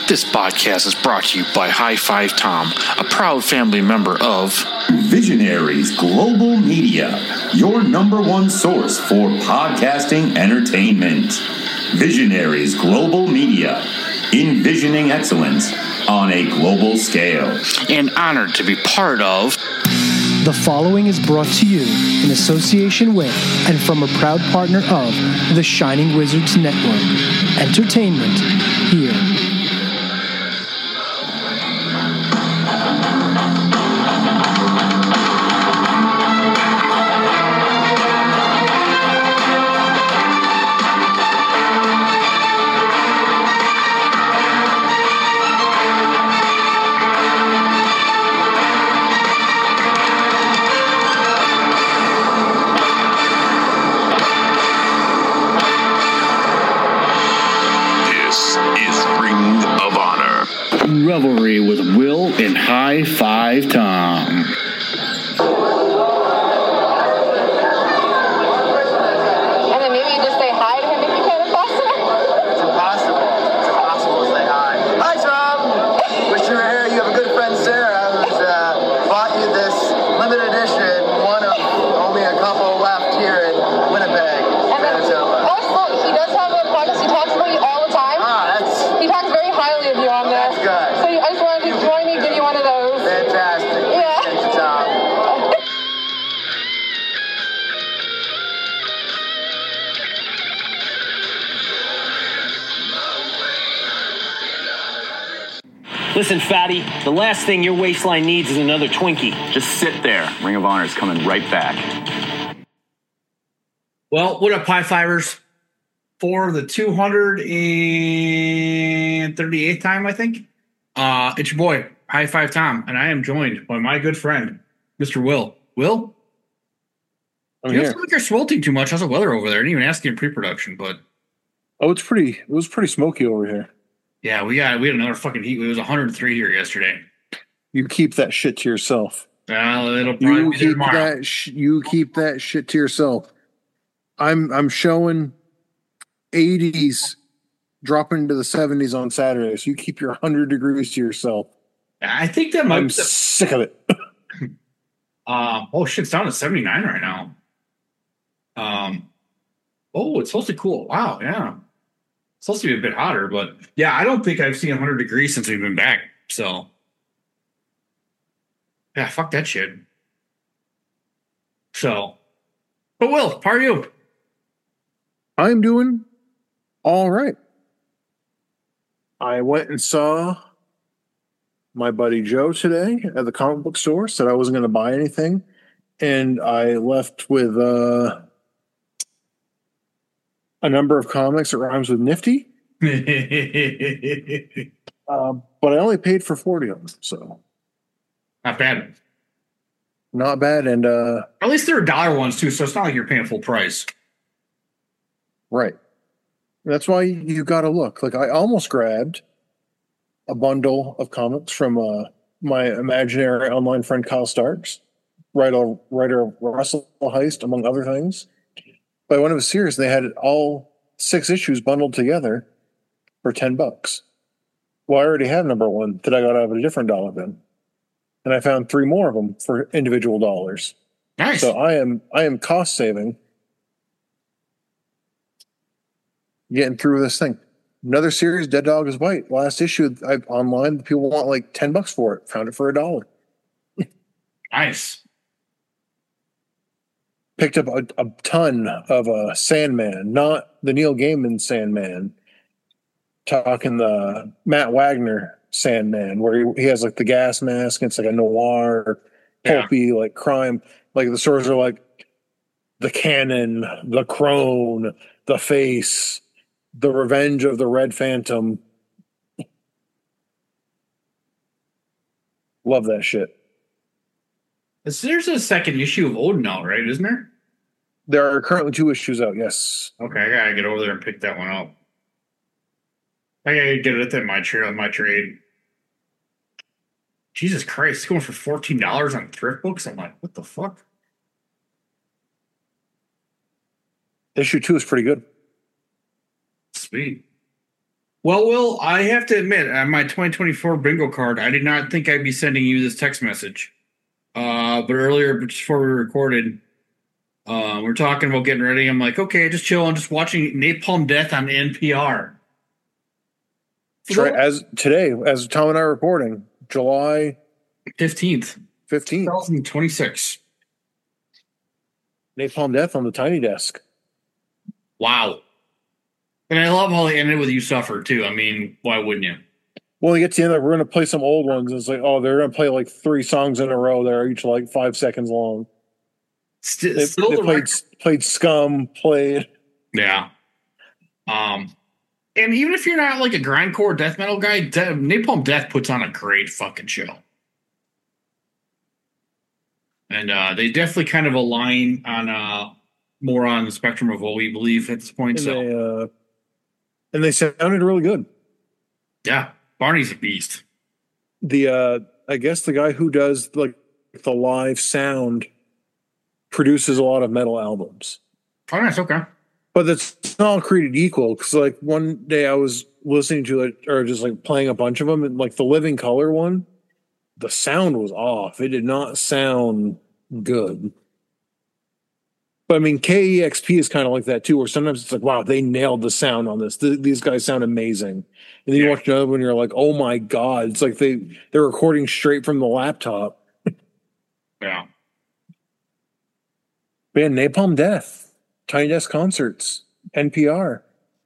This podcast is brought to you by High Five Tom, a proud family member of Visionaries Global Media, your number one source for podcasting entertainment. Visionaries Global Media, envisioning excellence on a global scale. And honored to be part of. The following is brought to you in association with and from a proud partner of the Shining Wizards Network. Entertainment here. Revelry with Will and High Five Tom. And then maybe you just say hi to him if you can, if possible. It's impossible. It's impossible to say hi. Hi, Tom. Wish you were here. You have a good friend, Sarah, who's bought you this limited edition, one of only a couple left here in Winnipeg, Manitoba. Also, he does have a podcast. He talks about you all the time. He talks very highly of you on there. That's good. So I just wanted to join me, give you one of those. Fantastic. Yeah. Thank you, Tom. Listen, fatty, the last thing your waistline needs is another Twinkie. Just sit there. Ring of Honor is coming right back. Well, what up, High Fivers? For the 238th time, I think, it's your boy, High Five Tom, and I am joined by my good friend, Mr. Will. Will? I'm You here. don't feel like you're swelting too much. How's the weather over there? I didn't even ask you in pre-production, but Oh, it was pretty smoky over here. yeah, we had another fucking heat. It was 103 here yesterday. You keep that shit to yourself. It'll probably You be there keep tomorrow. you keep that shit to yourself. I'm showing 80s dropping into the 70s on Saturday. So you keep your 100 degrees to yourself. I think that might I'm be sick of it. oh shit, it's down to 79 right now. Oh, it's supposed to cool. Wow, yeah. It's supposed to be a bit hotter, but yeah, I don't think I've seen 100 degrees since we've been back. So yeah, fuck that shit. So, but Will, how are you? I'm doing all right. I went and saw my buddy Joe today at the comic book store, said I wasn't going to buy anything, and I left with a number of comics that rhymes with nifty, but I only paid for 40 of them, so Not bad. not bad. And At least they're $1 ones too, so it's not like you're paying full price. right, that's why you got to look. Like I almost grabbed a bundle of comics from my imaginary online friend Kyle Starks, writer of Russell Heist, among other things. By one of his series, they had all 6 issues bundled together for $10. Well, I already have number 1 that I got out of a different dollar bin, and I found 3 more of them for individual dollars. Nice. So I am cost saving, getting through this thing. Another series, Dead Dog is White. Last issue, online, people want like $10 for it. Found it for $1. Nice. Picked up a ton of Sandman, not the Neil Gaiman Sandman. Talking the Matt Wagner Sandman, where he has like the gas mask. And it's like a noir, pulpy, like crime. Like the stories are like The Cannon, The Crone, The Face, The Revenge of the Red Phantom. Love that shit. There's a second issue of Odin out, right? Isn't there? There are currently 2 issues out, yes. Okay, I gotta get over there and pick that one up. I gotta get it at my trade. Jesus Christ, it's going for $14 on thrift books. I'm like, what the fuck? Issue 2 is pretty good. Sweet. Well, Will, I have to admit, on my 2024 bingo card, I did not think I'd be sending you this text message. But earlier, before we recorded, we're talking about getting ready. I'm like, okay, just chill. I'm just watching Napalm Death on NPR. As today, as Tom and I are recording, July 15th, 2026. Napalm Death on the Tiny Desk. Wow. And I love how they ended with You Suffer, too. I mean, why wouldn't you? Well, you get to the end, we're going to play some old ones. It's like, oh, they're going to play like 3 songs in a row that are each like 5 seconds long. They played Scum, Yeah. And even if you're not like a grindcore death metal guy, Napalm Death puts on a great fucking show. And they definitely kind of align on more on the spectrum of what we believe at this point. And they sounded really good. Yeah, Barney's a beast. I guess the guy who does like the live sound produces a lot of metal albums. Oh, that's okay. But it's not all created equal, because like one day I was listening to it, or just like playing a bunch of them, and like the Living Color one, the sound was off. It did not sound good. But I mean, KEXP is kind of like that too, where sometimes it's like, wow, they nailed the sound on this. These guys sound amazing. And then you watch another one, and you're like, oh my God. It's like they're recording straight from the laptop. Yeah. Man, Napalm Death, Tiny Desk Concerts, NPR.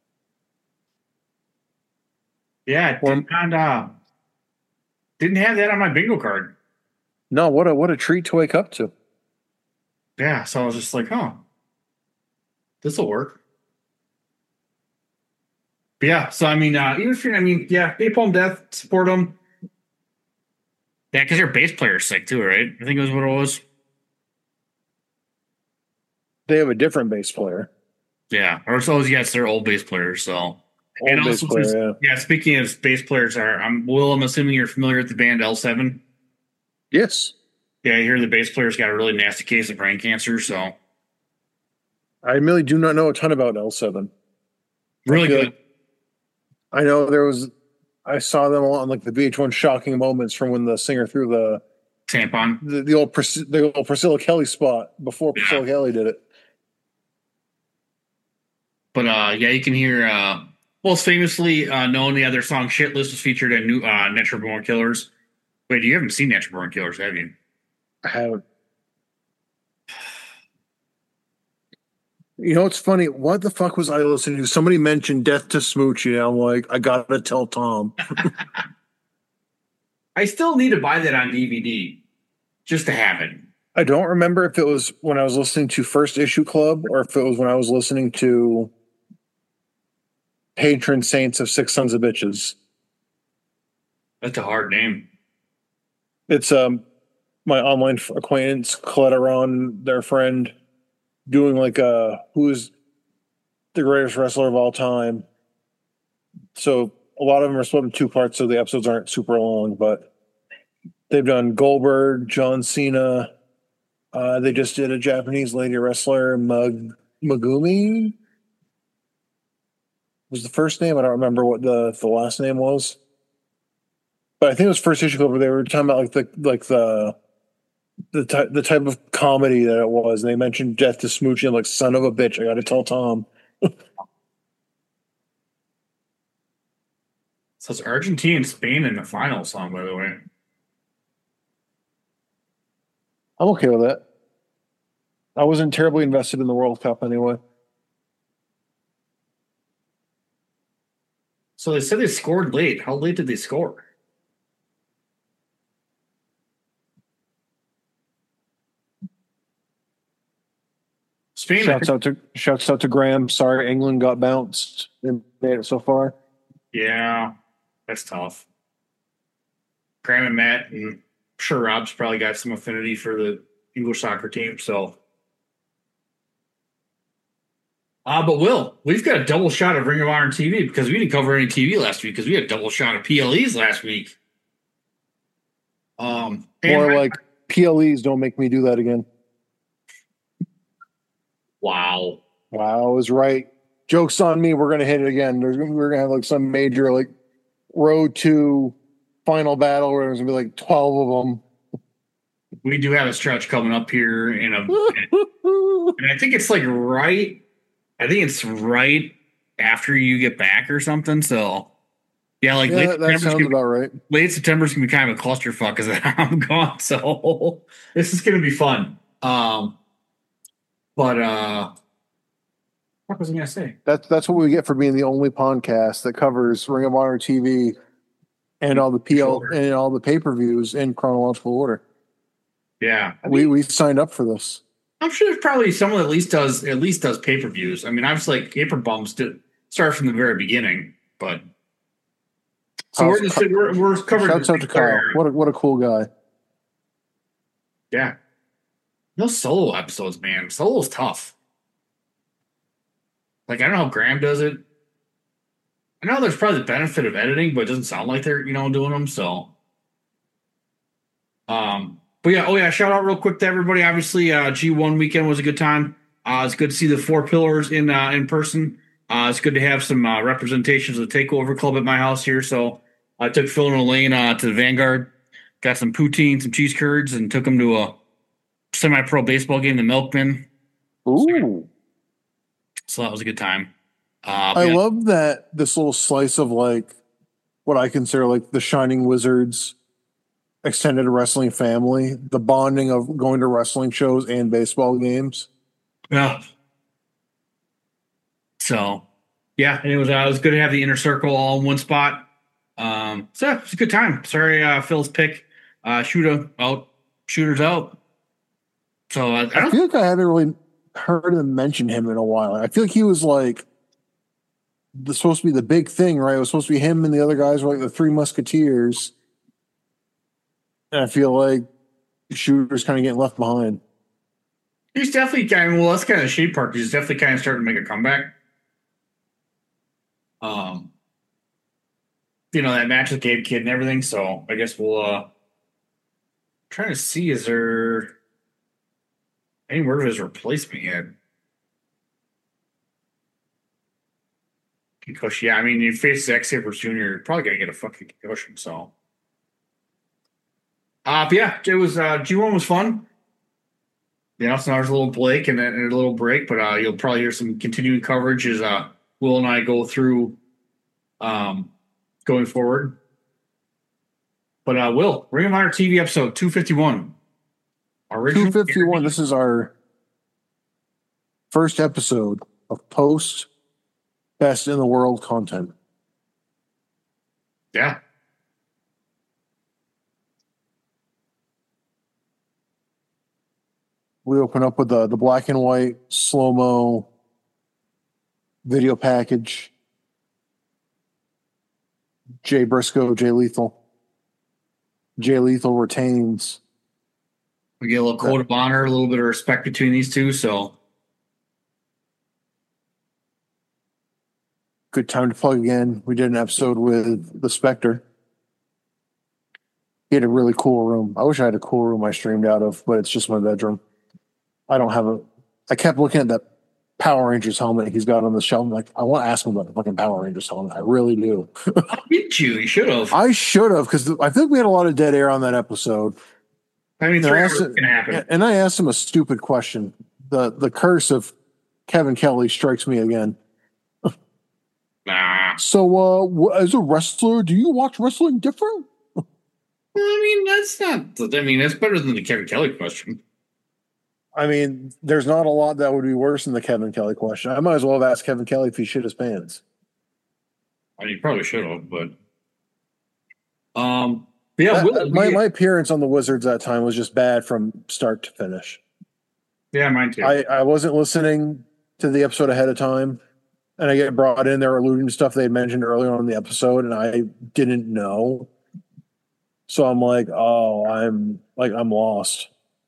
Yeah, didn't have that on my bingo card. No, what a treat to wake up to. Yeah, so I was just like, this will work. But yeah, so I mean, even if you're, Napalm Death, support them. Yeah, because your bass player's sick too, right? I think it was what it was. They have a different bass player. Yeah, or so it's their old bass player. So, old bass player, yeah. Speaking of bass players, I'm assuming you're familiar with the band L7. Yes. Yeah, I hear the bass player's got a really nasty case of brain cancer. So, I really do not know a ton about L7. Really good. I know I saw them on like the VH1 Shocking Moments from when the singer threw the tampon, the old Priscilla Kelly spot before Priscilla Kelly did it. But you can hear most famously known, their song "Shitless" was featured in new Natural Born Killers. Wait, you haven't seen Natural Born Killers, have you? I haven't. You know, it's funny. What the fuck was I listening to? Somebody mentioned Death to Smoochie, and I'm like, I gotta tell Tom. I still need to buy that on DVD just to have it. I don't remember if it was when I was listening to First Issue Club or if it was when I was listening to Patron Saints of Six Sons of Bitches. That's a hard name. It's my online acquaintance, Coletteron, their friend, doing like who's the greatest wrestler of all time. So a lot of them are split in 2 parts, so the episodes aren't super long, but they've done Goldberg, John Cena. They just did a Japanese lady wrestler, Megumi was the first name. I don't remember what the last name was, but I think it was First Issue Club where they were talking about the type of comedy that it was. And they mentioned Death to Smoochie. I'm like, son of a bitch, I got to tell Tom. So it's Argentina and Spain in the final song, by the way. I'm okay with that. I wasn't terribly invested in the World Cup anyway. So they said they scored late. How late did they score? Spain. Shouts out to Graham. Sorry, England got bounced. They made it so far. Yeah, that's tough. Graham and Matt, and I'm sure Rob's probably got some affinity for the English soccer team. So, but Will, we've got a double shot of Ring of Honor TV because we didn't cover any TV last week because we had a double shot of PLEs last week. More like PLEs. Don't make me do that again. Wow. I was right. joke's on me. We're gonna hit it again. We're gonna have like some major like road to final battle where there's gonna be like 12 of them. We do have a stretch coming up here and I think it's like right. I think it's right after you get back or something. So yeah, like that sounds about right. Late September is gonna be kind of a clusterfuck because I'm gone. So this is gonna be fun. But what was I gonna say? That's what we get for being the only podcast that covers Ring of Honor TV and all the PL and all the pay-per-views in chronological order. Yeah, we signed up for this. I'm sure there's probably someone that at least does pay-per-views. I mean, obviously, like Paper Bumps start from the very beginning, but so we're covering. Shouts out to Kyle. What a cool guy. Yeah. No solo episodes, man. Solo's tough. Like, I don't know how Graham does it. I know there's probably the benefit of editing, but it doesn't sound like they're, doing them, so. But yeah, shout out real quick to everybody. Obviously, G1 weekend was a good time. It's good to see the Four Pillars in person. It's good to have some representations of the Takeover Club at my house here, so I took Phil and Elaine to the Vanguard, got some poutine, some cheese curds, and took them to a semi-pro baseball game, the Milkman. Ooh. So that was a good time. I love that this little slice of like what I consider like the Shining Wizards extended wrestling family, the bonding of going to wrestling shows and baseball games. Yeah. So, yeah, and it was good to have the inner circle all in one spot. So yeah, it was a good time. Sorry, Phil's pick. Shooters out. So I feel like I haven't really heard him mention him in a while. I feel like he was like supposed to be the big thing, right? It was supposed to be him and the other guys were like the Three Musketeers. And I feel like Shooter's kind of getting left behind. He's definitely that's kind of the shade part. He's definitely kind of starting to make a comeback. That match with Gabe Kidd and everything. So I guess we'll trying to see, is there any word of his replacement yet? Because yeah, I mean, you face Zack Sabre Jr., you're probably gonna get a fucking concussion. So, but yeah, it was G1 was fun. So now there's a little Blake and a little break, but you'll probably hear some continuing coverage as Will and I go through going forward. But Will, Ring of Honor TV episode 251. 251. This is our first episode of post Best in the World content. Yeah. We open up with the black and white slow-mo video package. Jay Briscoe, Jay Lethal. Jay Lethal retains. We get a little code of honor, a little bit of respect between these two, so. Good time to plug again. We did an episode with the Spectre. He had a really cool room. I wish I had a cool room I streamed out of, but it's just my bedroom. I kept looking at that Power Rangers helmet he's got on the shelf. I'm like, I want to ask him about the fucking Power Rangers helmet. I really do. Did you? You should have. I should have, because I think we had a lot of dead air on that episode. I mean, it's going to happen. And I asked him a stupid question. The curse of Kevin Kelly strikes me again. Nah. So, as a wrestler, do you watch wrestling different? Well, I mean, that's not. I mean, that's better than the Kevin Kelly question. I mean, there's not a lot that would be worse than the Kevin Kelly question. I might as well have asked Kevin Kelly if he shit his pants. I mean, you probably should have, but yeah. My appearance on the Wizards that time was just bad from start to finish. Yeah, mine too. I wasn't listening to the episode ahead of time, and I get brought in there alluding to stuff they had mentioned earlier on in the episode, and I didn't know. So I'm like, I'm lost.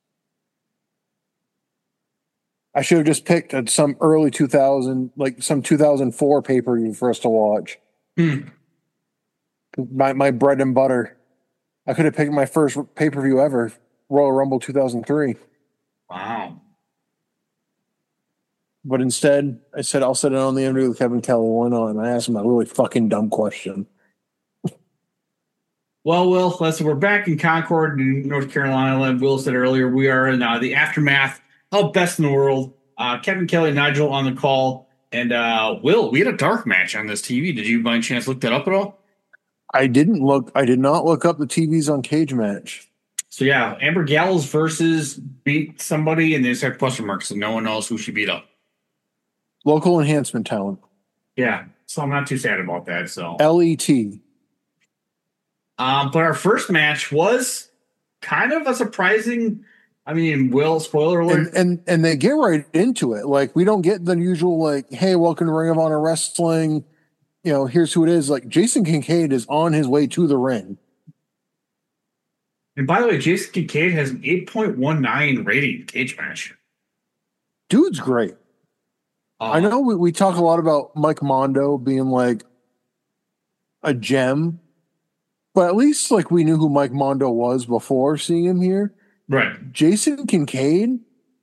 I should have just picked some early 2000, like some 2004 pay-per-view for us to watch. My bread and butter. I could have picked my first pay-per-view ever, Royal Rumble 2003. Wow. But instead, I said, I'll sit on the interview with Kevin Kelly. Why not? And I asked him a really fucking dumb question. Well, Will, listen, we're back in Concord, in North Carolina. Like Will said earlier, we are in the aftermath of Best in the World. Kevin Kelly and Nigel on the call. And Will, we had a dark match on this TV. Did you by any chance look that up at all? I did not look up the TVs on Cage Match. So yeah, Amber Gallows versus beat somebody, and they just have question marks, so no one knows who she beat up. Local enhancement talent. Yeah, so I'm not too sad about that. So LET. But our first match was kind of a surprising. I mean, Will, spoiler alert, and they get right into it. Like, we don't get the usual like, hey, welcome to Ring of Honor Wrestling. You know, here's who it is. Like, Jason Kincaid is on his way to the ring. And by the way, Jason Kincaid has an 8.19 rating Cage Match. Dude's great. I know we talk a lot about Mike Mondo being like a gem, but at least like we knew who Mike Mondo was before seeing him here. Right. Jason Kincaid,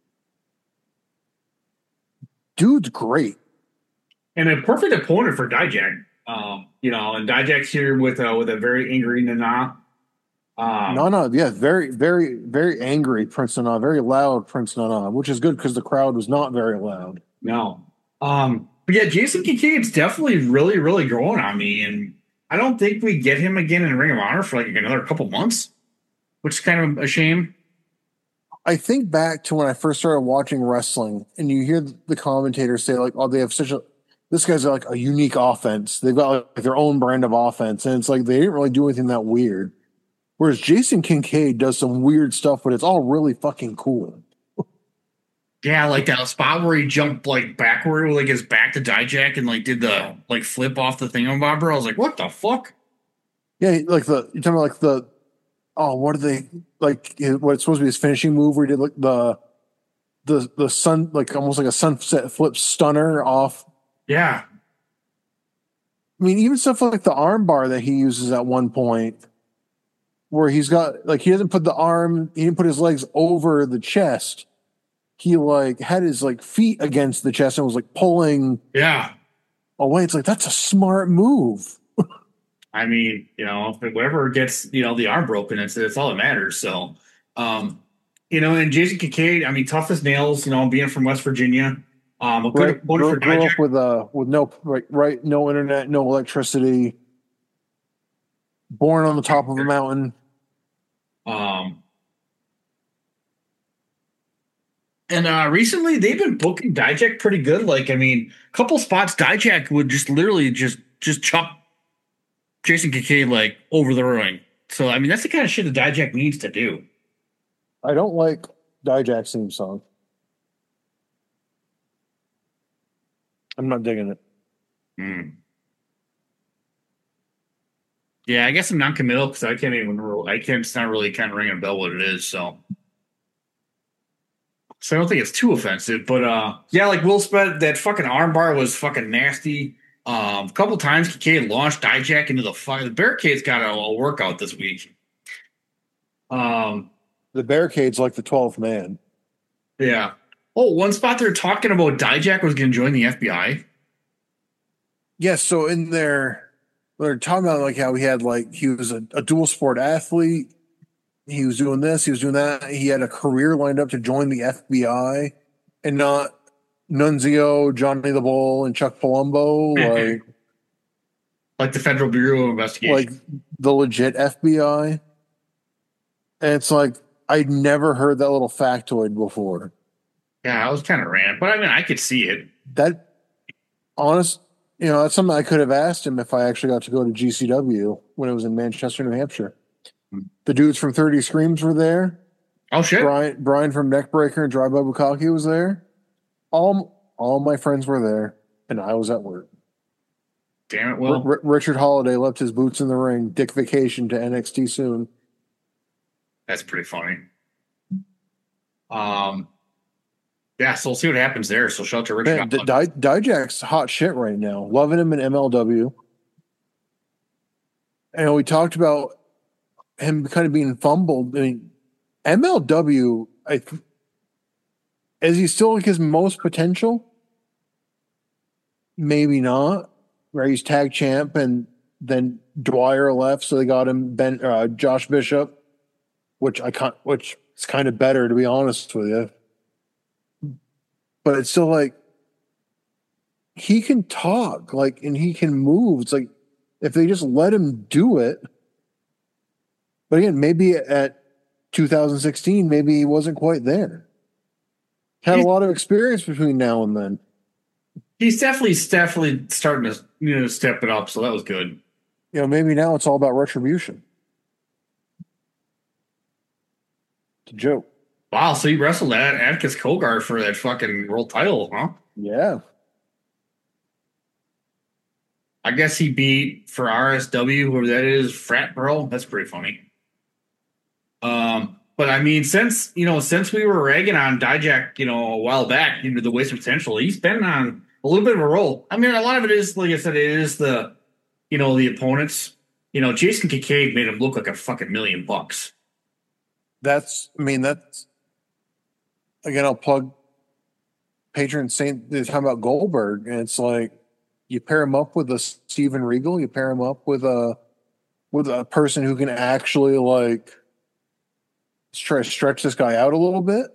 dude's great. And a perfect opponent for Dijak. You know, and Dijak's here with a very angry Nana. Nana, yeah, very, very, very angry Prince Nana, very loud Prince Nana, which is good because the crowd was not very loud. No. But yeah, Jason Kincaid's definitely really, really growing on me, and I don't think we get him again in Ring of Honor for like another couple months, which is kind of a shame. I think back to when I first started watching wrestling, and you hear the commentators say like, "Oh, they have this guy's like a unique offense. They've got like their own brand of offense," and it's like they didn't really do anything that weird. Whereas Jason Kincaid does some weird stuff, but it's all really fucking cool. Yeah, like that spot where he jumped like backward with like his back to Dijak and like did the like flip off the thingamabobber. I was like, what the fuck? Yeah, like you're talking about like what are they like? What's supposed to be his finishing move where he did like the sun, like almost like a sunset flip stunner off. Yeah. I mean, even stuff like the arm bar that he uses at one point where he's got like, he doesn't put he didn't put his legs over the chest. He like had his like feet against the chest and was like pulling away. It's like, that's a smart move. I mean, you know, if whatever gets, you know, the arm broken, it's all that matters. So, you know, and Jason Kincaid, I mean, tough as nails, you know, being from West Virginia. A good opponent for Dijak. Grew up with no no internet, no electricity. Born on the top of a mountain. And recently they've been booking Dijak pretty good. Like, I mean, a couple spots Dijak would just literally just chop Jason Kincaid like over the ring. So, I mean, that's the kind of shit that Dijak needs to do. I don't like Dijak's theme song. I'm not digging it. Yeah, I guess I'm non-committal because I can't even remember. It's not really kind of ringing a bell what it is. So I don't think it's too offensive. But yeah, like Will said, that fucking armbar was fucking nasty. A couple times Kincaid launched Dijak into the fire. The Barricade's got a workout this week. The Barricade's like the 12th man. Yeah. Oh, one spot they're talking about Dijak was going to join the FBI. Yeah, so in there, they're talking about like how he had like, he was a dual sport athlete. He was doing this, he was doing that. He had a career lined up to join the FBI and not Nunzio, Johnny the Bull, and Chuck Palumbo. Like the Federal Bureau of Investigation. Like the legit FBI. And it's like, I'd never heard that little factoid before. Yeah, I was kind of random, but I mean, I could see it. That, honest, you know, that's something I could have asked him if I actually got to go to GCW when it was in Manchester, New Hampshire. The dudes from 30 Screams were there. Oh, shit. Brian from Neckbreaker and Dry Boy Bukaki was there. All my friends were there, and I was at work. Damn it, Will. Richard Holiday left his boots in the ring. Dick vacation to NXT soon. That's pretty funny. Yeah, so we'll see what happens there. So shout out to Richard. Dijak's hot shit right now. Loving him in MLW. And we talked about him kind of being fumbled. I mean, MLW, is he still like his most potential? maybe not. Right, he's tag champ, and then Dwyer left, so they got him Josh Bishop, which is kind of better, to be honest with you. But it's still like he can talk, like, and he can move. It's like if they just let him do it. But again, maybe at 2016, maybe he wasn't quite there. Had a lot of experience between now and then. He's definitely starting to step it up, so that was good. Maybe now it's all about retribution. It's a joke. Wow, so he wrestled that Atticus Kogar for that fucking world title, huh? Yeah. I guess he beat for RSW, whoever that is, Frat Bro. That's pretty funny. But I mean, since we were ragging on Dijak, a while back, the waste potential, he's been on a little bit of a roll. I mean, a lot of it is, like I said, it is the opponents. Jason Kincaid made him look like a fucking $1 million. That's again, I'll plug Patron Saint. They're talking about Goldberg, and it's like you pair him up with a Steven Regal, you pair him up with a person who can actually like try to stretch this guy out a little bit.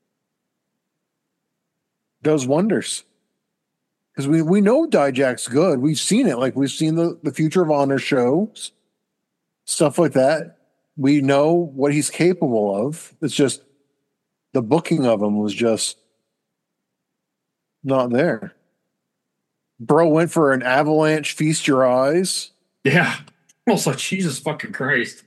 Does wonders. Because we know Dijak's good. We've seen it. Like, we've seen the Future of Honor shows, stuff like that. We know what he's capable of. It's just the booking of him was just not there. Bro went for an avalanche, feast your eyes. Yeah. Almost like Jesus fucking Christ.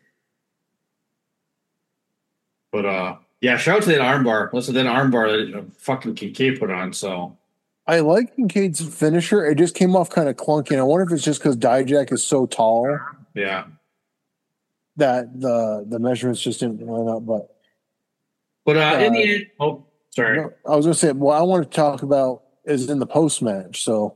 But, yeah, shout out to that armbar. Listen to that armbar that fucking Kincaid put on, so. I like Kincaid's finisher. It just came off kind of clunky. And I wonder if it's just because Dijak is so tall. Yeah. That the measurements just didn't line up. But in the end, oh, sorry. No, I was going to say, what I want to talk about is in the post match. So,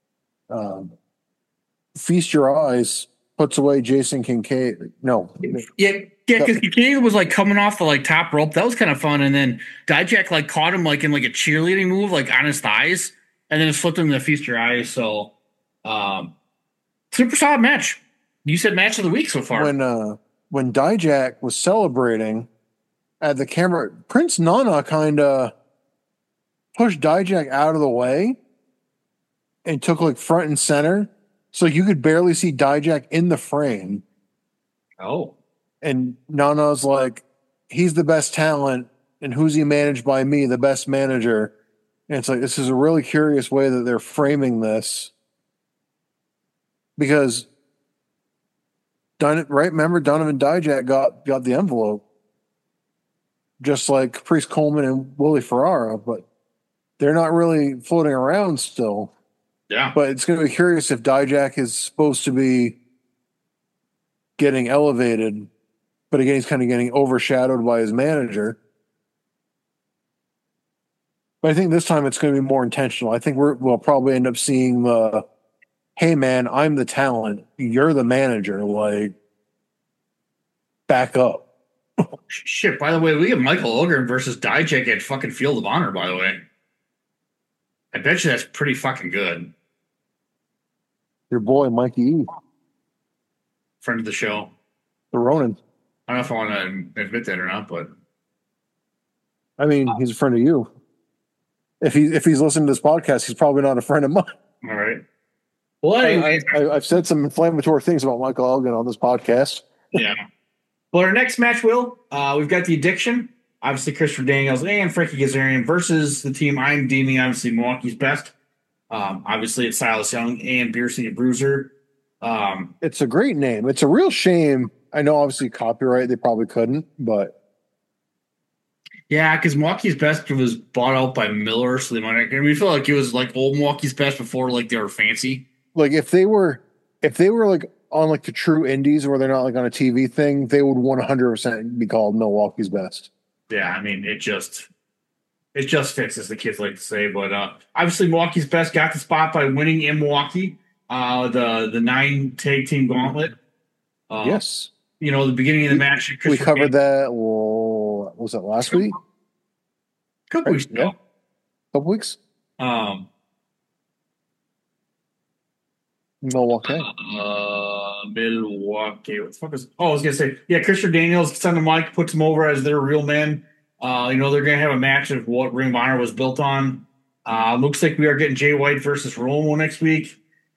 Feast Your Eyes puts away Jason Kincaid. No. Yeah, because Kincaid was like coming off the like top rope. That was kind of fun. And then Dijak like caught him like in like a cheerleading move, like on his thighs, and then it flipped him to Feast Your Eyes. So, super solid match. You said match of the week so far. When Dijak was celebrating at the camera, Prince Nana kind of pushed Dijak out of the way and took like front and center, so you could barely see Dijak in the frame. Oh. And Nana's like, he's the best talent, and who's he managed by me, the best manager? And it's like, this is a really curious way that they're framing this. Because, right? Remember, Donovan Dijak got the envelope. Just like Caprice Coleman and Willie Ferrara, but they're not really floating around still. Yeah. But it's going to be curious if Dijak is supposed to be getting elevated, but again, he's kind of getting overshadowed by his manager. But I think this time it's going to be more intentional. I think we'll probably end up seeing the, hey man, I'm the talent, you're the manager, like, back up. Shit, by the way, we have Michael Ogren versus Dijak at fucking Field of Honor, by the way. I bet you that's pretty fucking good. Your boy, Mikey E. Friend of the show. The Ronin. I don't know if I want to admit that or not, but. I mean, he's a friend of you. If he's listening to this podcast, he's probably not a friend of mine. All right. Well, anyway. I've said some inflammatory things about Michael Elgin on this podcast. Yeah. Well, our next match, Will, we've got The Addiction, obviously Christopher Daniels and Frankie Kazarian versus the team I'm deeming obviously Milwaukee's best. Obviously, it's Silas Young and Beer City Bruiser. It's a great name. It's a real shame. I know, obviously, copyright, they probably couldn't, but. Yeah, because Milwaukee's best was bought out by Miller, so they might. I mean, we feel like it was like old Milwaukee's best before like they were fancy. Like if they were like on like the true indies where they're not like on a TV thing, they would 100% be called Milwaukee's best. Yeah, I mean, it just fits, as the kids like to say. But obviously, Milwaukee's best got the spot by winning in Milwaukee, the 9 tag team gauntlet. Yes. The beginning of the match. We covered that. Well, was that last week? Couple weeks ago. Couple weeks. Milwaukee. Milwaukee. What the fuck is? Oh, I was gonna say, yeah. Christian Daniels gets on the mic, puts them over as their real men. They're gonna have a match of what Ring of Honor was built on. Looks like we are getting Jay White versus Romo next week.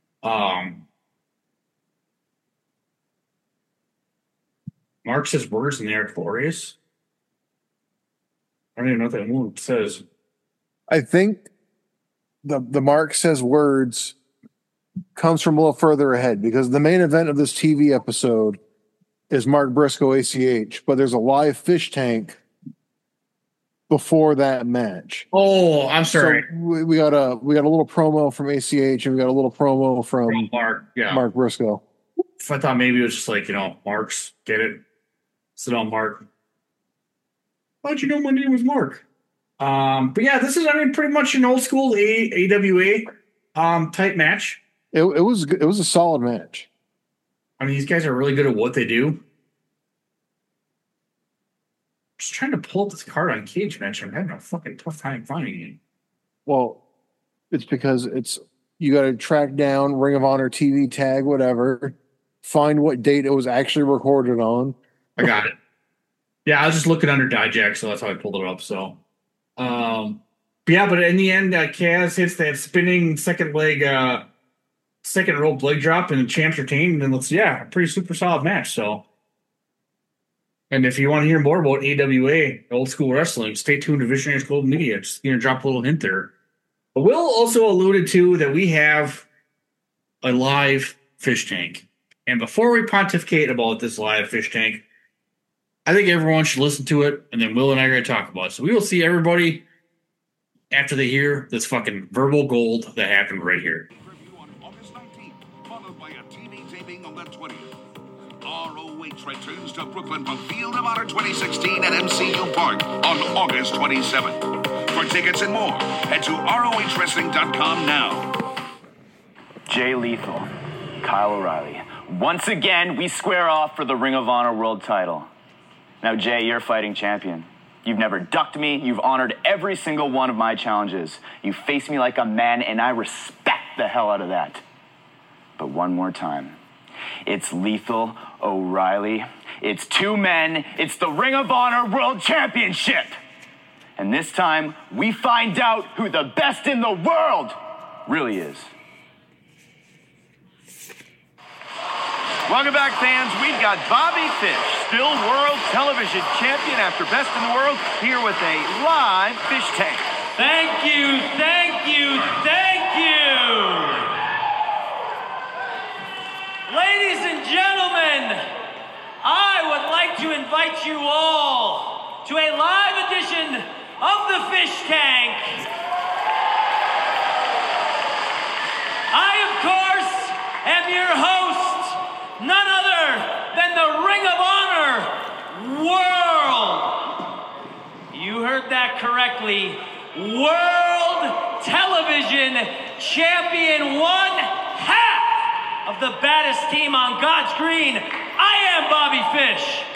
Mark says words in there, glorious. I don't even know what that move says. I think the Mark says words comes from a little further ahead because the main event of this TV episode is Mark Briscoe ACH, but there's a live fish tank before that match. Oh, I'm sorry. So we got a little promo from ACH and we got a little promo from Mark Briscoe. If I thought maybe it was just like, Mark's, get it? Sit down, Mark. How'd you know my name was Mark? But yeah, this is, pretty much an old school AWA type match. It was a solid match. These guys are really good at what they do. Just trying to pull up this card on Cage Match. I'm having a fucking tough time finding it. Well, it's because you got to track down Ring of Honor TV tag, whatever, find what date it was actually recorded on. I got it. Yeah, I was just looking under Dijak, so that's how I pulled it up. So, but in the end, Kaz hits that spinning second rope leg drop, and the champs retained, and a pretty super solid match. So, and if you want to hear more about AWA, old school wrestling, stay tuned to Visionaries Global Media. Just drop a little hint there. But Will also alluded to that we have a live fish tank, and before we pontificate about this live fish tank, I think everyone should listen to it, and then Will and I are going to talk about it. So we will see everybody after they hear this fucking verbal gold that happened right here. On August 19th, followed by a TV taping on the 20th. ROH returns to Brooklyn for Field of Honor 2016 at MCU Park on August 27th. For tickets and more, head to ROHWrestling.com now. Jay Lethal, Kyle O'Reilly. Once again, we square off for the Ring of Honor World title. Now, Jay, you're fighting champion. You've never ducked me. You've honored every single one of my challenges. You face me like a man, and I respect the hell out of that. But one more time. It's Lethal, O'Reilly. It's two men. It's the Ring of Honor World Championship. And this time, we find out who the best in the world really is. Welcome back, fans. We've got Bobby Fish, still world television champion after Best in the World, here with a live fish tank. Thank you, thank you, thank you. Ladies and gentlemen, I would like to invite you all to a live edition of the Fish Tank. I, of course, am your host, none other than the Ring of Honor World. You heard that correctly. World Television Champion, one half of the baddest team on God's green. I am Bobby Fish.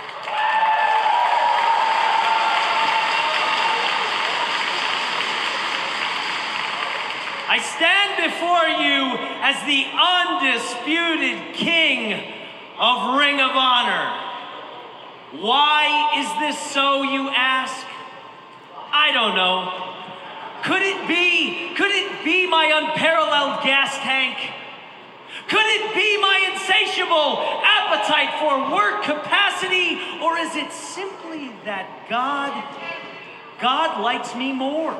I stand before you as the undisputed king of Ring of Honor. Why is this so, you ask? I don't know. Could it be my unparalleled gas tank? Could it be my insatiable appetite for work capacity? Or is it simply that God likes me more?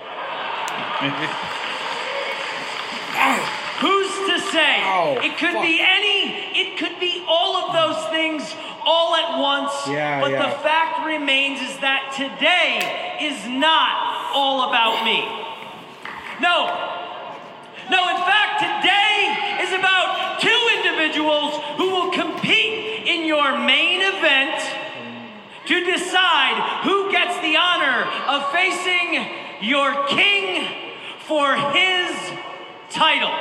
Who's to say? It could be all of those things all at once. But the fact remains is that today is not all about me. No, in fact, today is about two individuals who will compete in your main event to decide who gets the honor of facing your king for his title.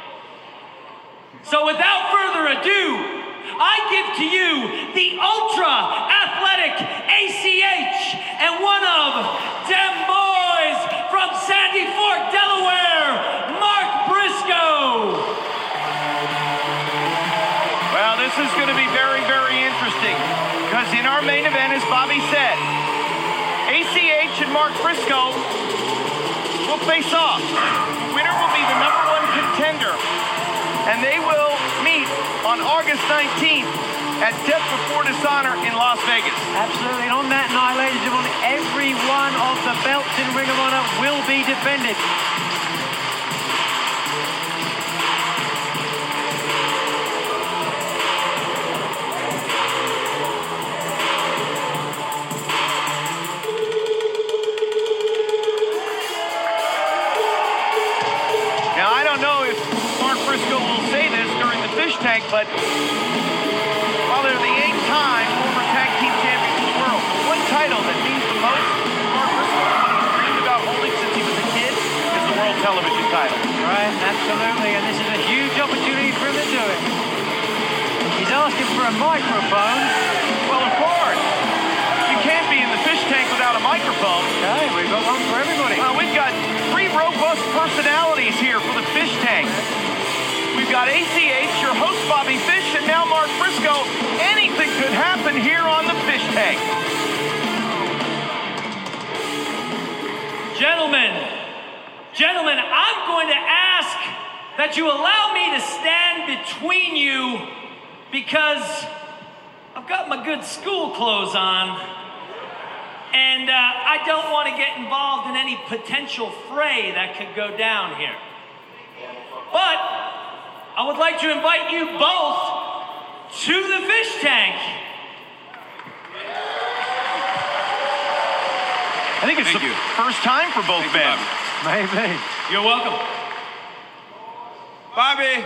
So without further ado, I give to you the ultra-athletic ACH and one of them boys from Sandy Fork, Delaware, Mark Briscoe. in our main event, as Bobby said, ACH and Mark Briscoe will face off. The winner will be the #1 contender, and they will meet on August 19th at Death Before Dishonor in Las Vegas. Absolutely, and on that night, ladies and gentlemen, every one of the belts in Ring of Honor will be defended. Now, I don't know if Mark Briscoe will say this during the fish tank, but while they're the 8-time former tag team champions of the world, one title that means the most to Mark Briscoe, what he's dreamed about holding since he was a kid, is the World Television title. Right, absolutely, and this is a huge opportunity for him to do it. He's asking for a microphone. Well, of course. You can't be in the fish tank without a microphone. Okay, we've got one for everybody. We've got 3 robust personalities here for the fish tank. We've got ACH, your host Bobby Fish, and now Mark Briscoe. Anything could happen here on the fish tank. Gentlemen, I'm going to ask that you allow me to stand between you because I've got my good school clothes on, and I don't want to get involved in any potential fray that could go down here. But I would like to invite you both to the fish tank. I think it's the first time for both men. Maybe. You're welcome. Bobby.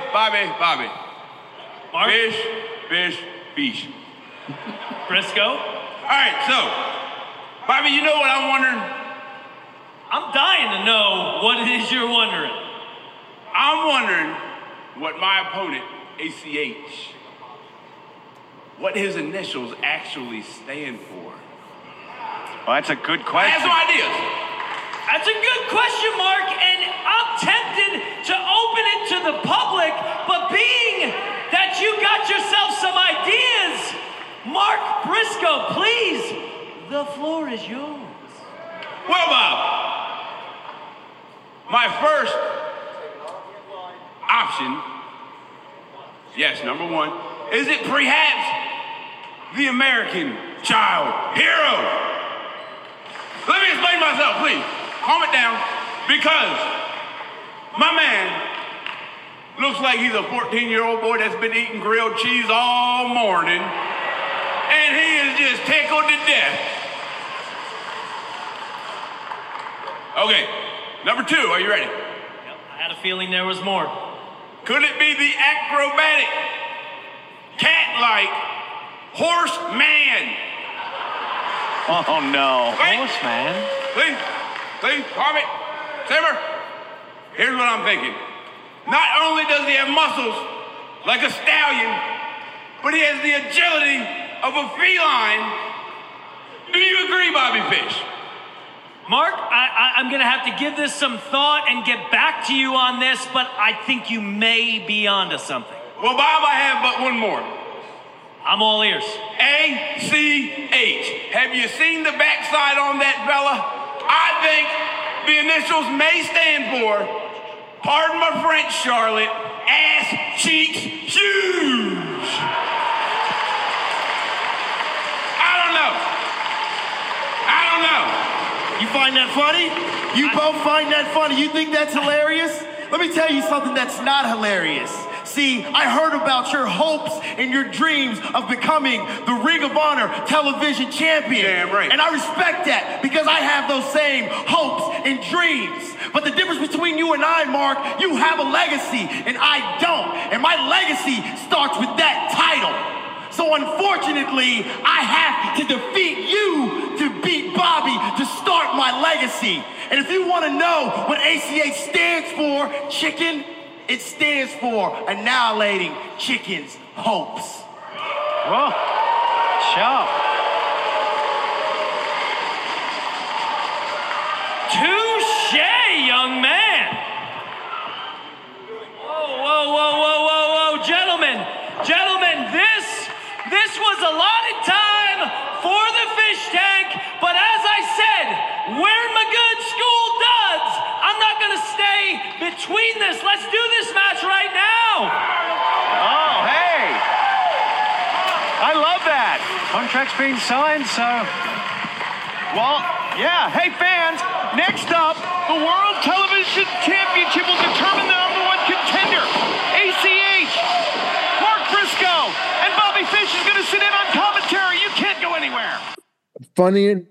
Mark? Fish. Briscoe? All right, so, Bobby, you know what I'm wondering? I'm dying to know what it is you're wondering. I'm wondering what my opponent, ACH, what his initials actually stand for. Well, that's a good question. I have some ideas. That's a good question, Mark, and I'm tempted to open it to the public, but being that you got yourself some ideas, Mark Briscoe, please, the floor is yours. Well, Bob, my first option, yes, #1, is it perhaps the American child hero? Let me explain myself, please. Calm it down, because my man looks like he's a 14-year-old boy that's been eating grilled cheese all morning, and he is just tickled to death. Okay, #2, are you ready? Yep, I had a feeling there was more. Could it be the acrobatic, cat-like horseman? Oh, no. Horseman? Please, calm it. Simmer. Here's what I'm thinking. Not only does he have muscles like a stallion, but he has the agility of a feline. Do you agree, Bobby Fish? Mark, I'm going to have to give this some thought and get back to you on this, but I think you may be onto something. Well, Bob, I have but one more. I'm all ears. ACH. Have you seen the backside on that fella? I think the initials may stand for, pardon my French, Charlotte, ass cheeks huge. I don't know. You find that funny? You both find that funny? You think that's hilarious? Let me tell you something that's not hilarious. See, I heard about your hopes and your dreams of becoming the Ring of Honor television champion. Damn right. And I respect that because I have those same hopes and dreams. But the difference between you and I, Mark, you have a legacy and I don't. And my legacy starts with that title. So unfortunately, I have to defeat you to beat Bobby to start my legacy. And if you want to know what ACH stands for, chicken, it stands for annihilating chicken's hopes. Whoa, sharp. Touché, young man. Whoa, gentlemen, this was allotted time between this. Let's do this match right now. Oh, hey. I love that. Contract's been signed, so... Well, yeah. Hey, fans, next up, the World Television Championship will determine the number one contender. ACH, Mark Briscoe, and Bobby Fish is going to sit in on commentary. You can't go anywhere. Funny,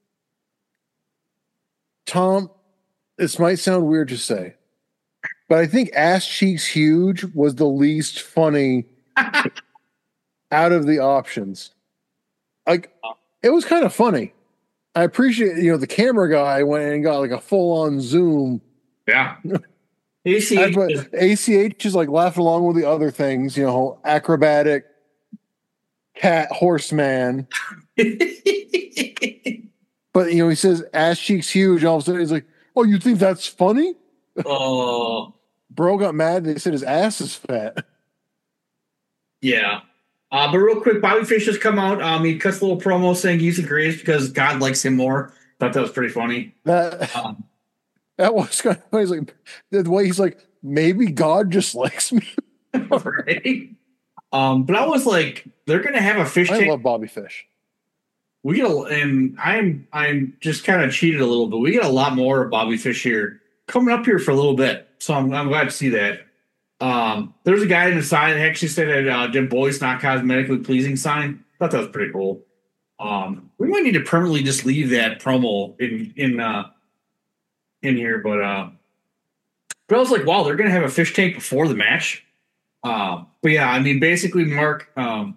Tom, this might sound weird to say, but I think Ass Cheeks Huge was the least funny out of the options. Like, it was kind of funny. I appreciate, the camera guy went and got like a full-on zoom. Yeah. ACH is like laughing along with the other things, acrobatic cat horseman. But he says Ass Cheeks Huge, and all of a sudden he's like, "Oh, you think that's funny?" Oh, bro got mad. They said his ass is fat. Yeah. But real quick, Bobby Fish has come out. He cuts a little promo saying he's the greatest because God likes him more. Thought that was pretty funny. That was kind of funny. He's like, the way he's like, maybe God just likes me. Right. But I was like, they're gonna have a fish tank. I love Bobby Fish. We get and I'm just kind of cheated a little bit. We get a lot more of Bobby Fish here coming up here for a little bit. So I'm glad to see that. There's a guy in the sign that actually said that Jim Boyce not cosmetically pleasing sign. Thought that was pretty cool. We might need to permanently just leave that promo in here, but I was like, wow, they're gonna have a fish tank before the match. But yeah, I mean, basically, Mark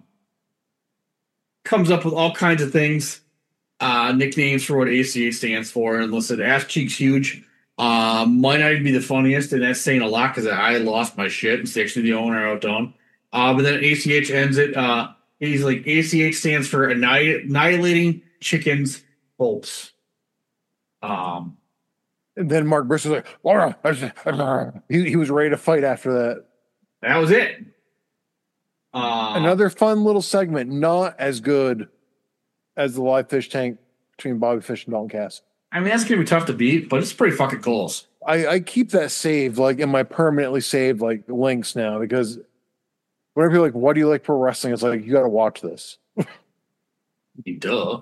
comes up with all kinds of things, nicknames for what ACA stands for, and listed Ass Cheeks Huge. Might not even be the funniest, and that's saying a lot because I lost my shit. It's actually the owner out down. But then ACH ends it. He's like, ACH stands for Annihilating Chickens Bolts. And then Mark Briscoe's like, Laura. He was ready to fight after that. That was it. Another fun little segment, not as good as the live fish tank between Bobby Fish and Dalton Castle. I mean, that's gonna be tough to beat, but it's pretty fucking close. I keep that saved, like in my permanently saved like links now, because whenever you're like, "What do you like pro wrestling?" It's like you got to watch this. Duh.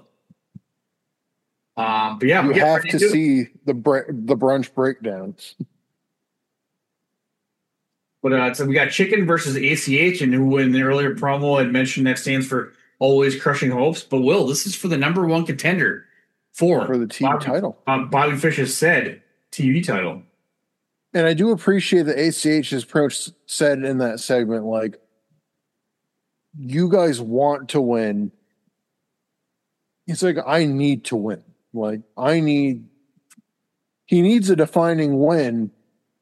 But yeah, you have to see the brunch breakdowns. But so we got Chicken versus ACH, and who in the earlier promo had mentioned that stands for Always Crushing Hopes. But Will, this is for the number one contender for the TV title. Bobby Fish has said TV title. And I do appreciate that ACH has pretty much said in that segment, like, you guys want to win. It's like, I need to win. Like, he needs a defining win.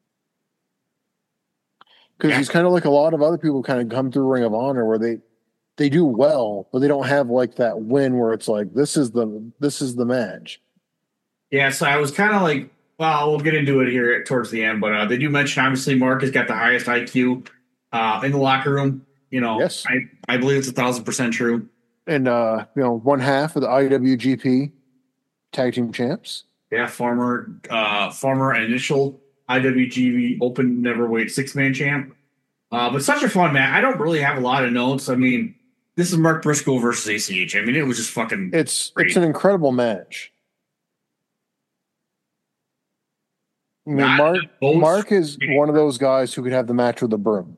Because he's kind of like a lot of other people kind of come through Ring of Honor where they do well, but they don't have like that win where it's like, this is the match. Yeah, so I was kind of like, well, we'll get into it here towards the end, but they do mention obviously Mark has got the highest IQ in the locker room. Yes. I believe it's 1,000% true. And one half of the IWGP Tag Team Champs. Yeah, former initial IWGP Open Neverweight 6-man champ. But such a fun match. I don't really have a lot of notes. I mean, this is Mark Briscoe versus ACH. I mean, it was just fucking It's great. an incredible match. I mean, Mark is one of those guys who could have the match with the broom.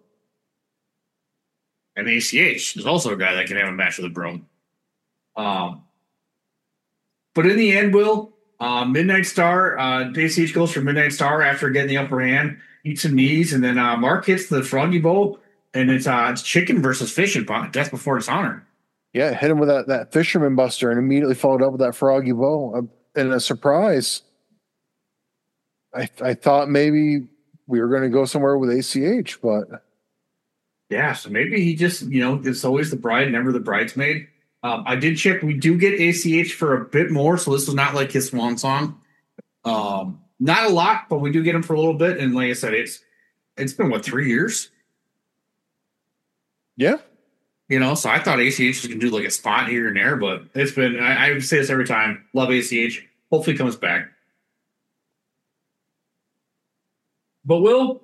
And ACH is also a guy that can have a match with a broom. But in the end, Will, Midnight Star, ACH goes for Midnight Star after getting the upper hand, eats some knees, and then Mark hits the froggy bowl, and it's Chicken versus Fish and Death Before Dishonor. Yeah, hit him with that Fisherman Buster and immediately followed up with that Froggy Bowl. And a surprise, I thought maybe we were going to go somewhere with ACH, but... Yeah, so maybe he just, it's always the bride, never the bridesmaid. I did check. We do get ACH for a bit more, so this was not like his swan song. Not a lot, but we do get him for a little bit. And like I said, it's been, 3 years? Yeah. So I thought ACH was going to do like a spot here and there, but it's been, I say this every time, love ACH. Hopefully he comes back. But we'll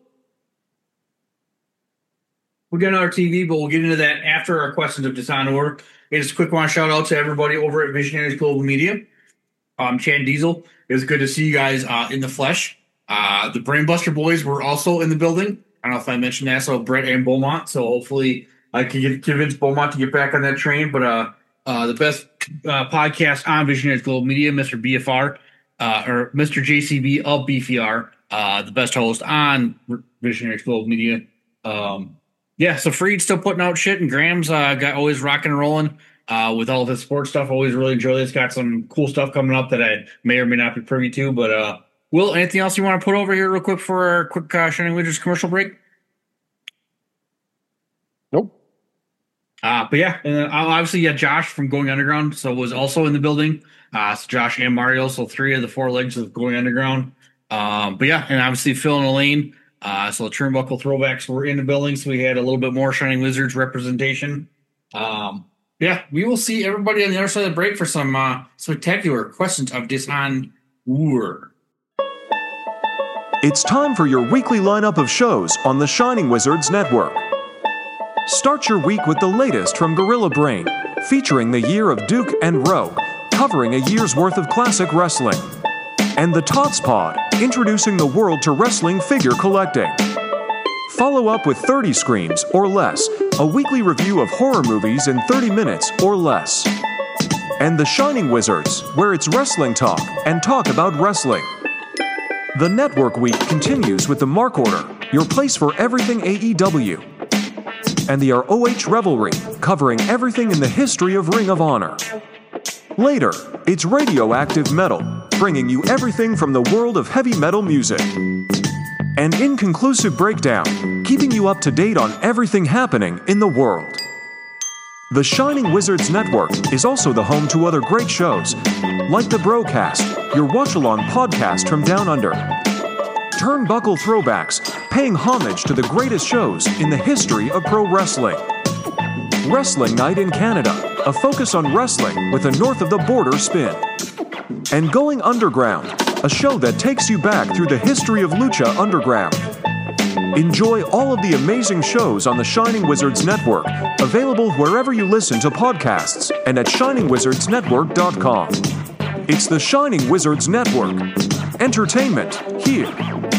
get another TV, but we'll get into that after our questions of Dishonor. Just a quick one shout out to everybody over at Visionaries Global Media. Chad Diesel, it was good to see you guys in the flesh. The Brainbuster boys were also in the building. I don't know if I mentioned that, so Brett and Beaumont. So hopefully I can convince Beaumont to get back on that train. But the best podcast on Visionaries Global Media, Mr. BFR, or Mr. JCB of BFR, the best host on Visionaries Global Media. So Freed's still putting out shit, and Graham's got always rocking and rolling with all of his sports stuff. Always really enjoy this. Got some cool stuff coming up that I may or may not be privy to. But Will, anything else you want to put over here real quick for our quick Shining Wizards commercial break? Nope. But yeah, and then obviously Josh from Going Underground, so was also in the building. So Josh and Mario, so 3 of the 4 legs of Going Underground. But yeah, and obviously Phil and Elaine. So the Turnbuckle throwbacks were in the building, so we had a little bit more Shining Wizards representation. We will see everybody on the other side of the break for some spectacular questions of Dishonor. It's time for your weekly lineup of shows on the Shining Wizards Network. Start your week with the latest from Gorilla Brain, featuring the year of Duke and Rogue, covering a year's worth of classic wrestling. And the Tots Pod, introducing the world to wrestling figure collecting. Follow up with 30 Screams or Less, a weekly review of horror movies in 30 minutes or less. And The Shining Wizards, where it's wrestling talk and talk about wrestling. The Network Week continues with the Mark Order, your place for everything AEW. And the ROH Revelry, covering everything in the history of Ring of Honor. Later, it's Radioactive Metal, bringing you everything from the world of heavy metal music. And Inconclusive Breakdown, keeping you up to date on everything happening in the world. The Shining Wizards Network is also the home to other great shows, like the Brocast, your watch-along podcast from Down Under. Turnbuckle Throwbacks, paying homage to the greatest shows in the history of pro wrestling. Wrestling Night in Canada, a focus on wrestling with a north-of-the-border spin. And Going Underground, a show that takes you back through the history of Lucha Underground. Enjoy all of the amazing shows on the Shining Wizards Network, available wherever you listen to podcasts and at ShiningWizardsNetwork.com. It's the Shining Wizards Network. Entertainment here.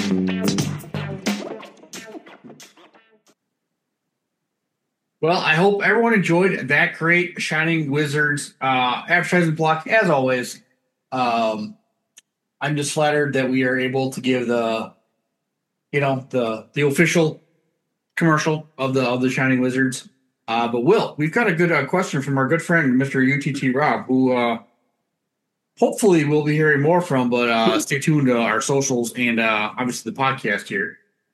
Well, I hope everyone enjoyed that great Shining Wizards advertising block. As always, I'm just flattered that we are able to give the official commercial of the Shining Wizards. But Will, we've got a good question from our good friend Mr. UTT Rob, who hopefully we'll be hearing more from. But stay tuned to our socials and obviously the podcast here.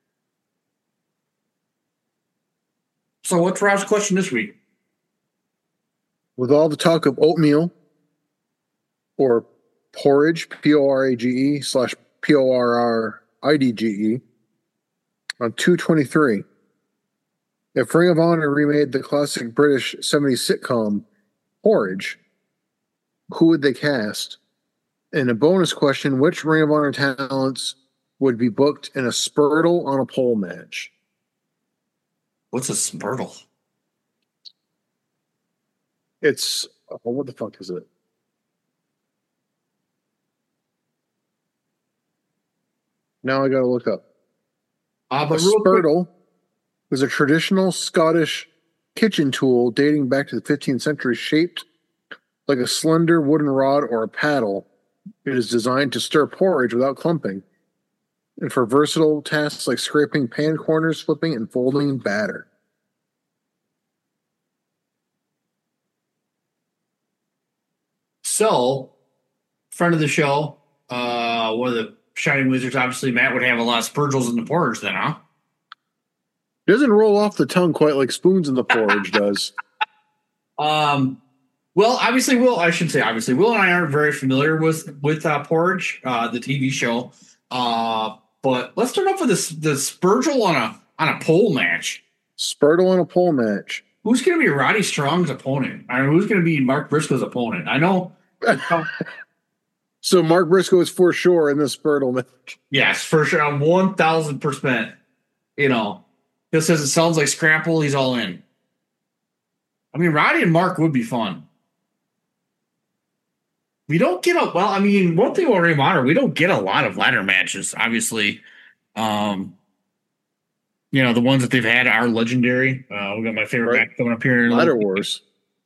So what's Rob's question this week? With all the talk of oatmeal or porridge, PORAGE / PORRIDGE, on 2/23, if Ring of Honor remade the classic British 70s sitcom Porridge, who would they cast? And a bonus question, which Ring of Honor talents would be booked in a Spurtle on a pole match? What's a Spurtle? It's, what the fuck is it? Now I gotta look up. But a Spurtle was a traditional Scottish kitchen tool dating back to the 15th century, shaped like a slender wooden rod or a paddle. It is designed to stir porridge without clumping, and for versatile tasks like scraping pan corners, flipping, and folding batter. So, friend of the show, one of the Shining Wizards, obviously, Matt would have a lot of Spurgles in the porridge then, huh? Doesn't roll off the tongue quite like spoons in the porridge does. Well, obviously, Will and I aren't very familiar with Porridge, the TV show. But let's start off with the Spurgle on a pole match. Spurtle on a pole match. Who's going to be Roddy Strong's opponent? I mean, who's going to be Mark Briscoe's opponent? I know. So Mark Briscoe is for sure in this Spurtle match. Yes, for sure. 1,000%. You know, just as it sounds like Scrapple, he's all in. I mean, Roddy and Mark would be fun. We don't get one thing about Ring of Honor, we don't get a lot of ladder matches, obviously. The ones that they've had are legendary. We got my favorite match coming up here. Ladder Wars.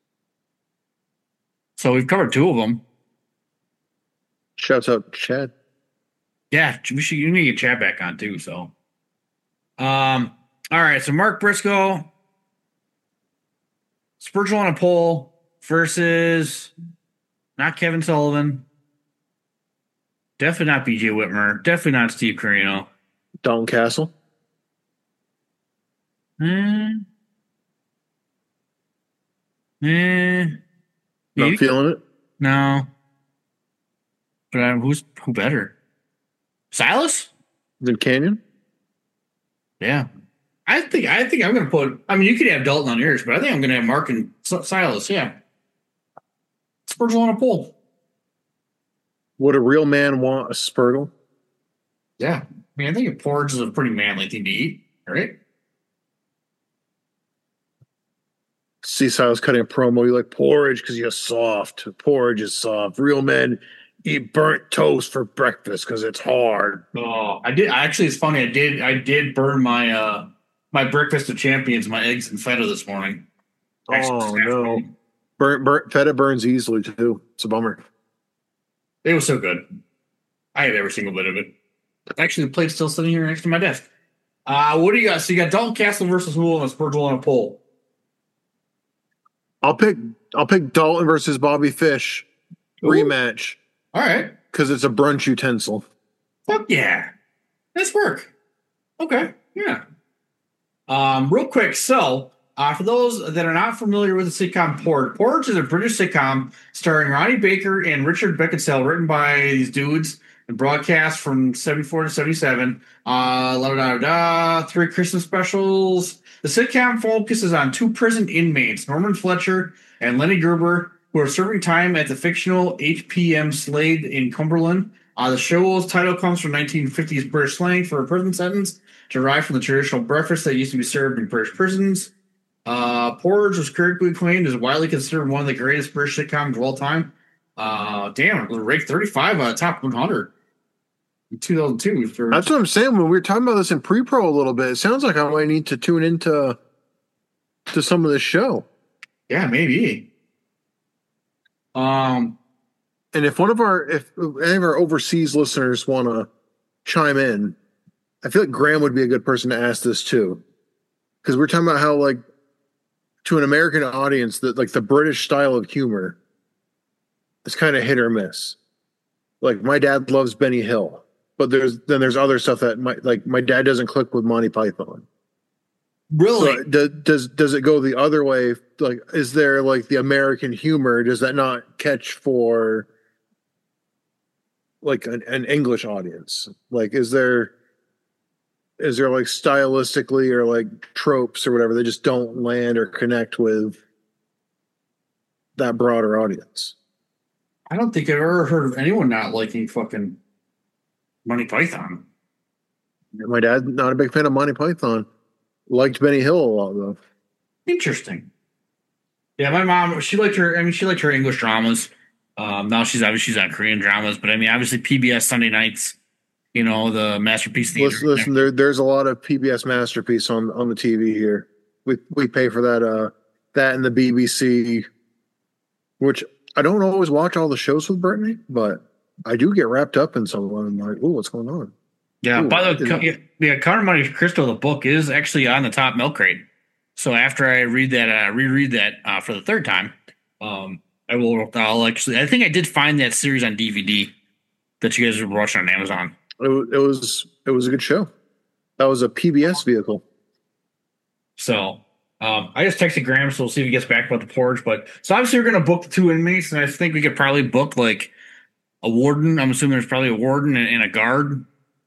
So we've covered 2 of them. Shouts out Chad. Yeah, you need to get Chad back on too. So, all right. So Mark Briscoe, Spurgeon on a pole versus not Kevin Sullivan. Definitely not BJ Whitmer. Definitely not Steve Corino. Dalton Castle. Not feeling it? No. But who better? Silas? Than Canyon? Yeah. I think I'm going to put... I mean, you could have Dalton on yours, but I think I'm going to have Mark and Silas, yeah. Spurgeon on a pole. Would a real man want a Spurtle? Yeah. I mean, I think porridge is a pretty manly thing to eat, right? See Silas cutting a promo. You like porridge because you're soft. Porridge is soft. Real men eat burnt toast for breakfast because it's hard. Oh, I did. Actually, it's funny. I did burn my my breakfast of champions, my eggs and feta this morning. Oh no! Feta burns easily too. It's a bummer. It was so good. I had every single bit of it. Actually, the plate's still sitting here next to my desk. What do you got? So you got Dalton Castle versus who on a Spurgeon on a pole? I'll pick Dalton versus Bobby Fish rematch. All right, because it's a brunch utensil. Fuck yeah, nice work. Okay, yeah. Real quick, so for those that are not familiar with the sitcom Porridge is a British sitcom starring Ronnie Baker and Richard Beckinsale, written by these dudes and broadcast from 74 to 77. 3 Christmas specials. The sitcom focuses on 2 prison inmates, Norman Fletcher and Lenny Gerber, who are serving time at the fictional HPM Slade in Cumberland. The show's title comes from 1950s British slang for a prison sentence, derived from the traditional breakfast that used to be served in British prisons. Porridge was critically acclaimed as widely considered one of the greatest British sitcoms of all time. It was ranked 35 out of top 100 in 2002. That's what I'm saying. When we were talking about this in pre-pro a little bit, it sounds like I might need to tune into some of this show. Yeah, maybe. And if any of our overseas listeners want to chime in, I feel like Graham would be a good person to ask this too, because we're talking about how, like, to an American audience, that like the British style of humor is kind of hit or miss. Like, my dad loves Benny Hill, but there's other stuff that my dad doesn't click with Monty Python. Really? So does it go the other way? Like, is there like the American humor? Does that not catch for like an English audience? Like, is there like stylistically or like tropes or whatever that just don't land or connect with that broader audience? I don't think I've ever heard of anyone not liking fucking Monty Python. My dad's not a big fan of Monty Python. Liked Benny Hill a lot though. Interesting. Yeah, my mom, she liked her English dramas. Now she's on Korean dramas, but I mean, obviously PBS Sunday nights, the Masterpiece Theater. Listen, there's a lot of PBS Masterpiece on the TV here. We pay for that and the BBC, which I don't always watch all the shows with Brittany, but I do get wrapped up in some of them. I'm like, ooh, what's going on? Yeah, by the way, Count Monte Cristo, the book, is actually on the top milk crate. So after I reread that for the third time, I'll actually. I think I did find that series on DVD that you guys were watching on Amazon. It was a good show. That was a PBS vehicle. So I just texted Graham, so we'll see if he gets back about the porridge. But so obviously we're going to book the 2 inmates, and I think we could probably book like a warden. I'm assuming there's probably a warden and a guard.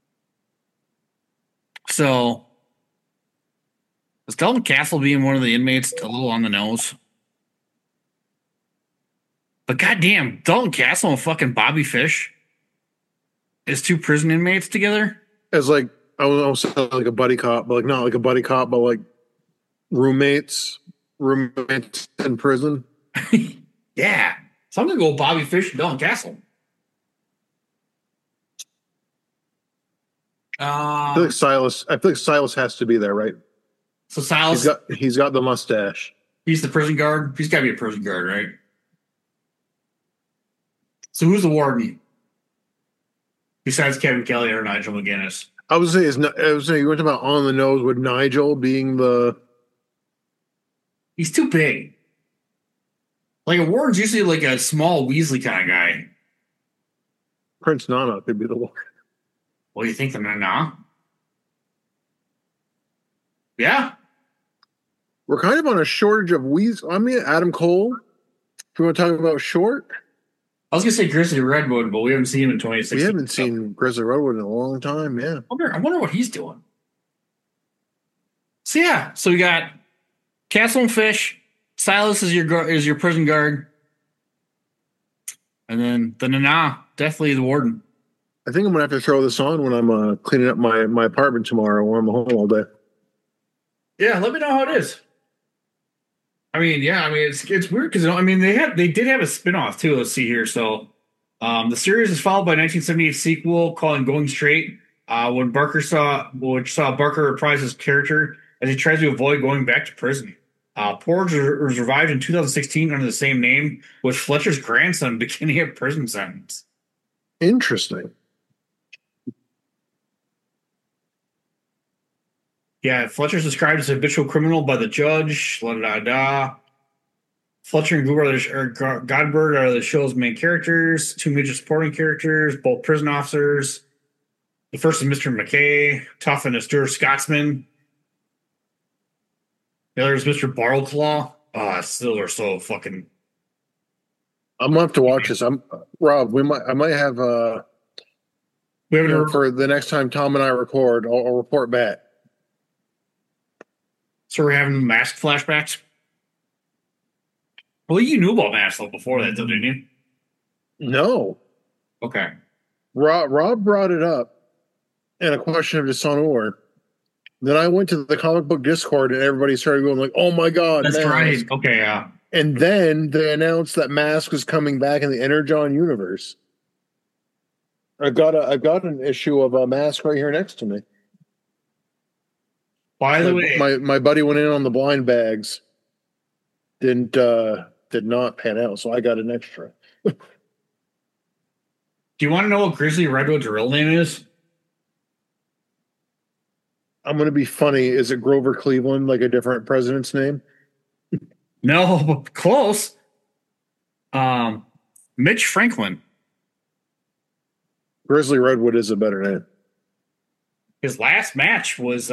So is Dalton Castle being one of the inmates a little on the nose? But goddamn, Dalton Castle and fucking Bobby Fish. As two prison inmates together? As like, I would almost say like a buddy cop, but like not like a buddy cop, but like roommates in prison. Yeah. So I'm going to go Bobby Fish and Dalton Castle. I feel like Silas has to be there, right? So Silas, he's got the mustache. He's the prison guard. He's got to be a prison guard, right? So who's the warden? Besides Kevin Kelly or Nigel McGuinness? I would say you went about on the nose with Nigel being the. He's too big. Like a warden's usually like a small Weasley kind of guy. Prince Nana could be the warden. What do you think, the Nana? Yeah. We're kind of on a shortage of Weasley. I mean, Adam Cole. If you want to talk about short. I was going to say Grizzly Redwood, but we haven't seen him in 2016. We haven't seen Grizzly Redwood in a long time, yeah. I wonder what he's doing. So, yeah. So, we got Castle and Fish. Silas is your prison guard. And then the Nana, definitely the warden. I think I'm going to have to throw this on when I'm cleaning up my apartment tomorrow when I'm home all day. Yeah, let me know how it is. I mean, it's weird because they did have a spinoff too. Let's see here. So, the series is followed by a 1978 sequel called Going Straight, which saw Barker reprise his character as he tries to avoid going back to prison. Porge was revived in 2016 under the same name, with Fletcher's grandson beginning a prison sentence. Interesting. Yeah, Fletcher's described as a habitual criminal by the judge. Fletcher and Godbert are the show's main characters. Two major supporting characters, both prison officers. The first is Mr. McKay, tough and austere Scotsman. The other is Mr. Barrelclaw. Still are so fucking. I'm gonna have to watch this. Rob. I might have. For the next time Tom and I record, I'll report back. So we're having mask flashbacks? Well, you knew about masks before that, though, didn't you? No. Okay. Rob brought it up in a question of Dishonor. Then I went to the comic book Discord and everybody started going like, "Oh my god, that's Mask." right." Okay, yeah. And then they announced that Mask was coming back in the Energon universe. I've got an issue of a Mask right here next to me. By the way, my buddy went in on the blind bags. Did not pan out, so I got an extra. Do you want to know what Grizzly Redwood's real name is? I'm going to be funny. Is it Grover Cleveland, like a different president's name? No, but close. Mitch Franklin. Grizzly Redwood is a better name. His last match was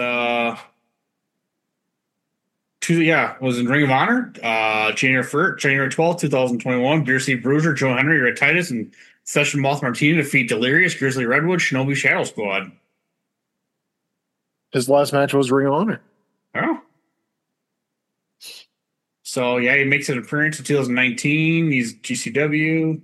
was in Ring of Honor, January 12th, 2021. Beer Sea Bruiser, Joe Henry, Red Titus, and Session Moth Martini defeat Delirious, Grizzly Redwood, Shinobi Shadow Squad. His last match was Ring of Honor. Oh. So, yeah, he makes an appearance in 2019. He's GCW.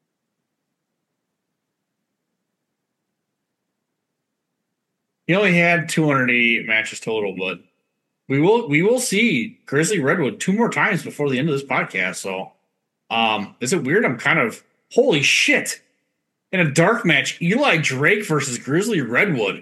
He only had 288 matches total, but we will see Grizzly Redwood 2 more times before the end of this podcast. So, is it weird? I'm kind of holy shit! In a dark match, Eli Drake versus Grizzly Redwood.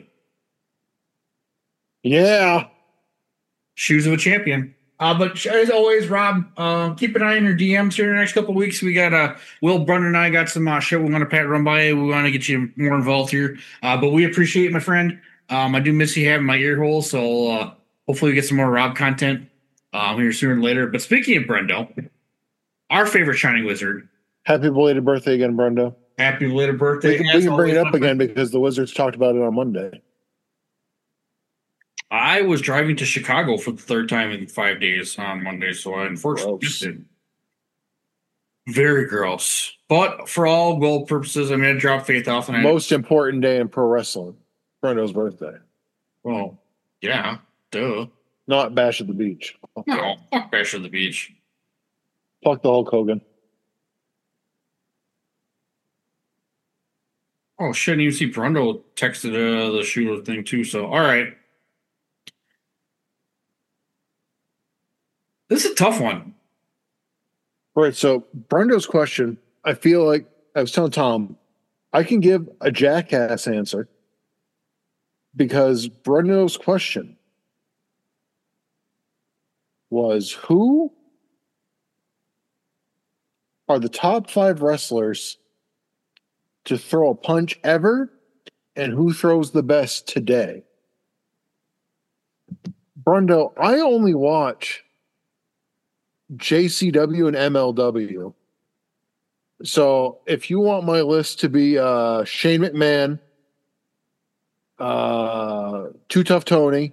Yeah, shoes of a champion. But as always, Rob, keep an eye on your DMs here in the next couple of weeks. We got Will Brunner and I got some shit we want to run by. We want to get you more involved here. But we appreciate it, my friend. I do miss you having my ear hole, so hopefully we get some more Rob content here sooner than later. But speaking of Brendo, our favorite Shining Wizard. Happy belated birthday again, Brendo. Happy belated birthday. We can bring it up again because the Wizards talked about it on Monday. I was driving to Chicago for the 3rd time in 5 days on Monday, so I unfortunately missed it. Very gross. But for all goal purposes, I'm going to drop Faith off. And most important day in pro wrestling. Brendo's birthday. Well, yeah, duh. Not Bash at the Beach. No, fuck Bash at the Beach. Fuck the Hulk Hogan. Oh shit! And you see Brundle texted the shooter thing too. So all right, this is a tough one. All right. So Brundle's question, I feel like I was telling Tom, I can give a jackass answer because Brundle's question was, who are the top 5 wrestlers to throw a punch ever, and who throws the best today? Brundo, I only watch JCW and MLW. So if you want my list to be Shane McMahon, Too Tough Tony,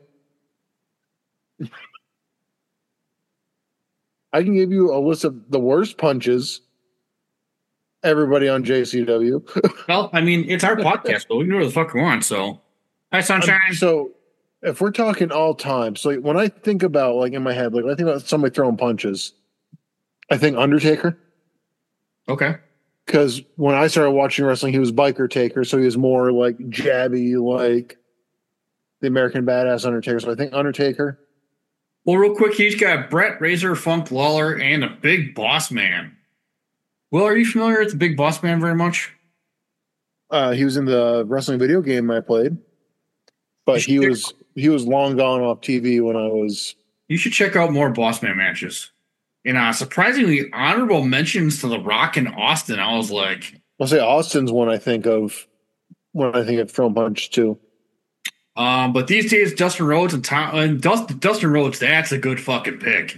I can give you a list of the worst punches. Everybody on JCW. Well, I mean, it's our podcast, but we can do what the fuck we want. So, hi, Sunshine. So, if we're talking all time, so when I think about, like, in my head, like, when I think about somebody throwing punches, I think Undertaker. Okay. Because when I started watching wrestling, he was Biker Taker, so he was more like jabby, like the American Badass Undertaker. So I think Undertaker. Well, real quick, he's got Brett, Razor, Funk, Lawler, and a Big Boss Man. Will, are you familiar with the Big Boss Man very much? He was in the wrestling video game I played, but he was long gone off TV when I was. You should check out more Boss Man matches. And surprisingly, honorable mentions to The Rock and Austin. I was like, I'll say Austin's one I think of when I think of throwing punch too. But these days, Dustin Rhodes and Dustin Rhodes, that's a good fucking pick.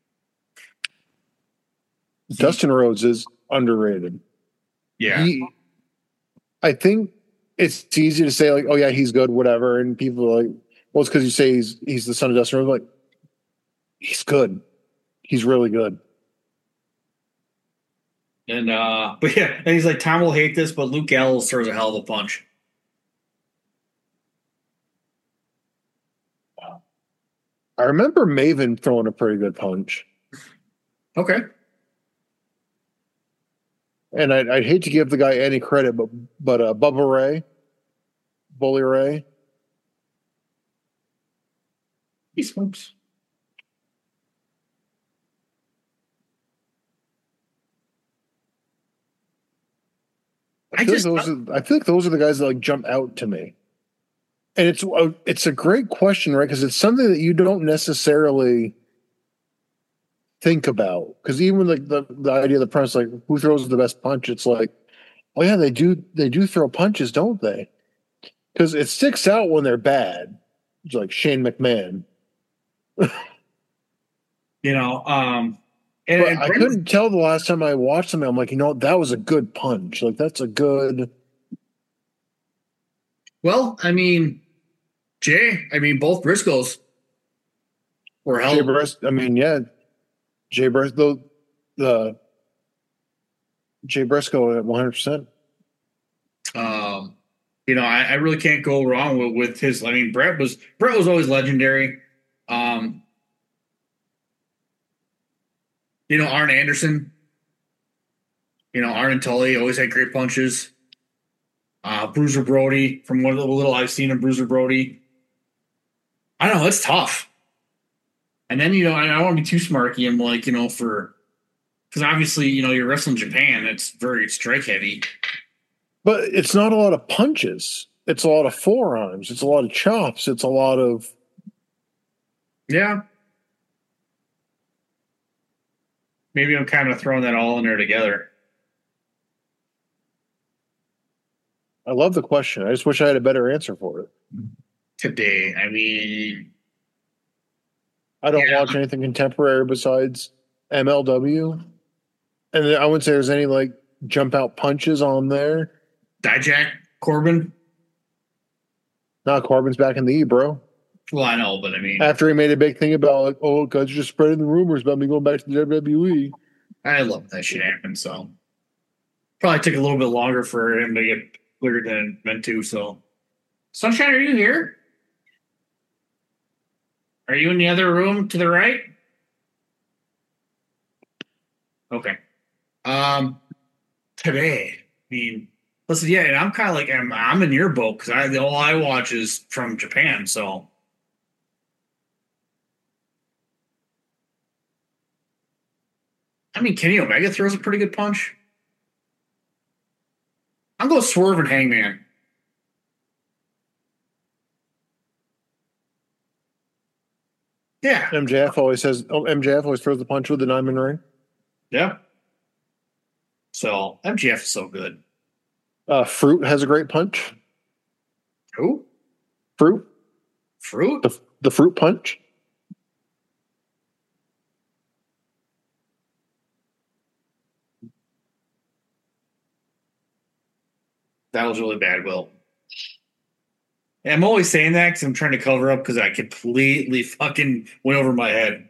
Dustin Rhodes is underrated. Yeah. I think it's easy to say, like, oh yeah, he's good, whatever. And people are like, well, it's because you say he's the son of Dustin Rhodes. Like, he's good. He's really good. And but yeah, and he's like, Tom will hate this, but Luke Gallows throws a hell of a punch. I remember Maven throwing a pretty good punch. Okay. And I'd hate to give the guy any credit, but Bubba Ray, Bully Ray, he smokes. I feel like those are the guys that like jump out to me. And it's a great question, right? Because it's something that you don't necessarily think about. Because even like the idea of the premise, like who throws the best punch, it's like, oh yeah, they do throw punches, don't they? Because it sticks out when they're bad. It's like Shane McMahon. And I couldn't tell the last time I watched something. I'm like, that was a good punch. Like that's a good. Well, I mean, both Briscoes were hell. Jay Briscoe at 100%. I really can't go wrong with his. I mean, Brett was always legendary. Arn Anderson. Arn and Tully always had great punches. Bruiser Brody, from what little I've seen of Bruiser Brody. I don't know, it's tough. And then, I don't want to be too smarky. I'm like, because obviously, you're wrestling Japan. It's very strike heavy. But it's not a lot of punches. It's a lot of forearms. It's a lot of chops. It's a lot of. Yeah. Maybe I'm kind of throwing that all in there together. I love the question. I just wish I had a better answer for it. Today, I mean, I don't watch anything contemporary besides MLW. And I wouldn't say there's any like jump out punches on there. Dijak Corbin? No, Corbin's back in the E, bro. Well, I know, but I mean, after he made a big thing about like, oh, guys are just spreading the rumors about me going back to the WWE. I love that shit happened. So probably took a little bit longer for him to get cleared than meant to. So, Sunshine, are you here? Are you in the other room to the right? Okay. Today, I mean, Listen, yeah, and I'm kind of like I'm in your boat because all I watch is from Japan. So, I mean, Kenny Omega throws a pretty good punch. I'm going Swerve and Hangman. Yeah, MJF always throws the punch with the diamond ring. Yeah. So MJF is so good. Fruit has a great punch. Who? Fruit. The fruit punch. That was really bad, Will. And I'm always saying that because I'm trying to cover up because I completely fucking went over my head.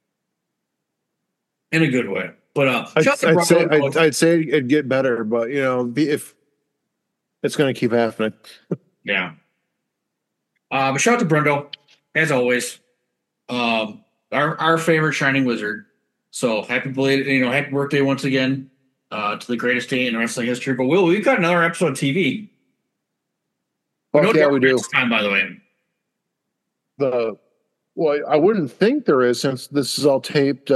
In a good way. But I'd say it'd get better, but if it's going to keep happening. Yeah. But shout out to Brendo, as always. Our favorite Shining Wizard. So happy birthday once again to the greatest day in wrestling history. But Will, we've got another episode of TV. Yeah, we do. Time, by the way. Well, I wouldn't think there is since this is all taped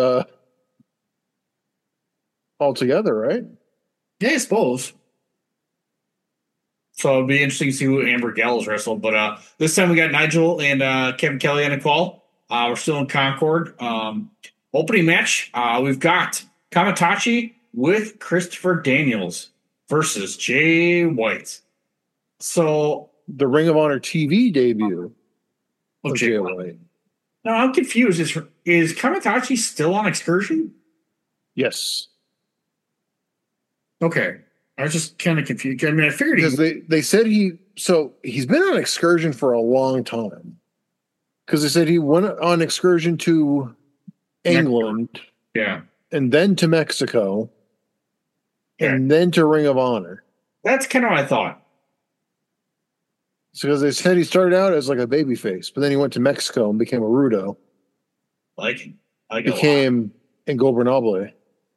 all together, right? Yeah, I suppose. So it'll be interesting to see who Amber Gallows wrestled. But this time we got Nigel and Kevin Kelly on the call. We're still in Concord. Opening match, we've got Kamatachi with Christopher Daniels versus Jay White. So the Ring of Honor TV debut of Jay White. No, I'm confused. Is Kamatachi still on Excursion? Yes. Okay. I was just kind of confused. I mean, I figured because they said he's been on Excursion for a long time. Because they said he went on Excursion to England, yeah, and then to Mexico, and then to Ring of Honor. That's kind of what I thought. So because they said he started out as like a babyface, but then he went to Mexico and became a Rudo. Became Ingobernable.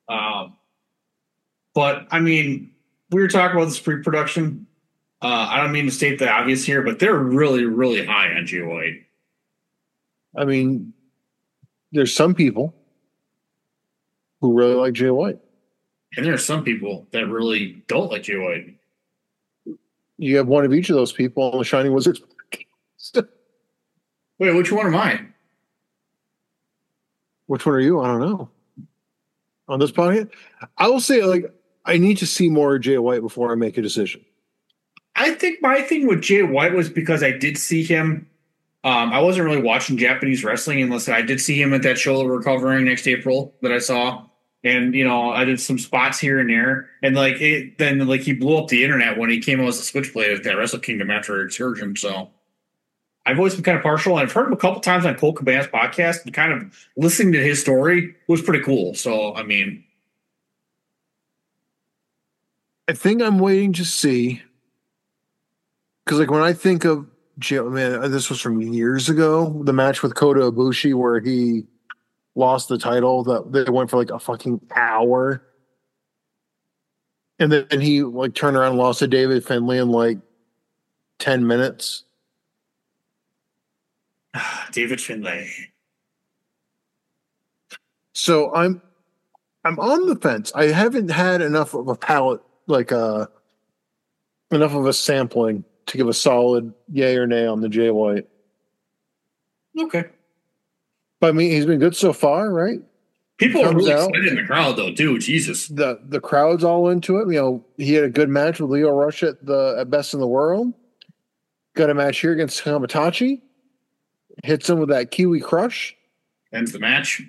But I mean, we were talking about this pre-production. I don't mean to state the obvious here, but they're really, really high on Jay White. I mean, there's some people who really like Jay White. And there are some people that really don't like Jay White. You have one of each of those people on the Shining Wizards. Wait, which one am I? Which one are you? I don't know. On this podcast? I will say, I need to see more of Jay White before I make a decision. I think my thing with Jay White was because I did see him. I wasn't really watching Japanese wrestling unless I did see him at that show that we're covering next April that I saw. And, I did some spots here and there. And, he blew up the internet when he came out as a switchblade at that Wrestle Kingdom after Excursion. So I've always been kind of partial. And I've heard him a couple times on Cole Cabana's podcast, and kind of listening to his story was pretty cool. So, I mean, I think I'm waiting to see. Because, when I think of this was from years ago, the match with Kota Ibushi where he lost the title, that they went for a fucking hour. And then he turned around and lost to David Finlay in 10 minutes. David Finlay. So I'm on the fence. I haven't had enough of a palate, enough of a sampling to give a solid yay or nay on the Jay White. Okay. But I mean, he's been good so far, right? People are really excited in the crowd, though, too. Jesus. The crowd's all into it. He had a good match with Leo Rush at Best in the World. Got a match here against Kamatachi. Hits him with that Kiwi Crush. Ends the match.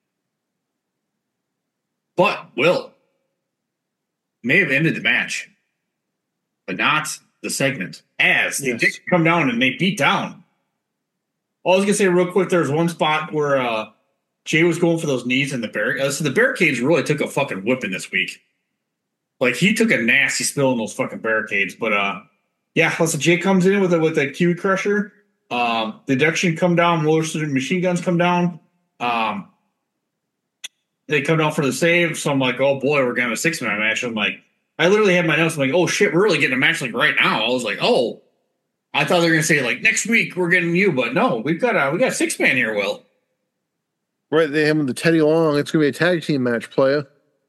But Will may have ended the match, but not the segment, as they did come down and they beat down. I was going to say real quick, there was one spot where Jay was going for those knees in the barricades. So the barricades really took a fucking whipping this week. He took a nasty spill in those fucking barricades. But, listen, Jay comes in with a Kiwi Crusher. The deduction come down. Rollers and machine guns come down. They come down for the save. So I'm like, oh, boy, we're going to have a 6-man match. I'm like, I literally had my notes. I'm like, oh shit, we're really getting a match like right now. I was like, oh, I thought they were gonna say like next week we're getting you, but no, we got 6-man here, Will. Right, they have the Teddy Long. It's gonna be a tag team match, playa.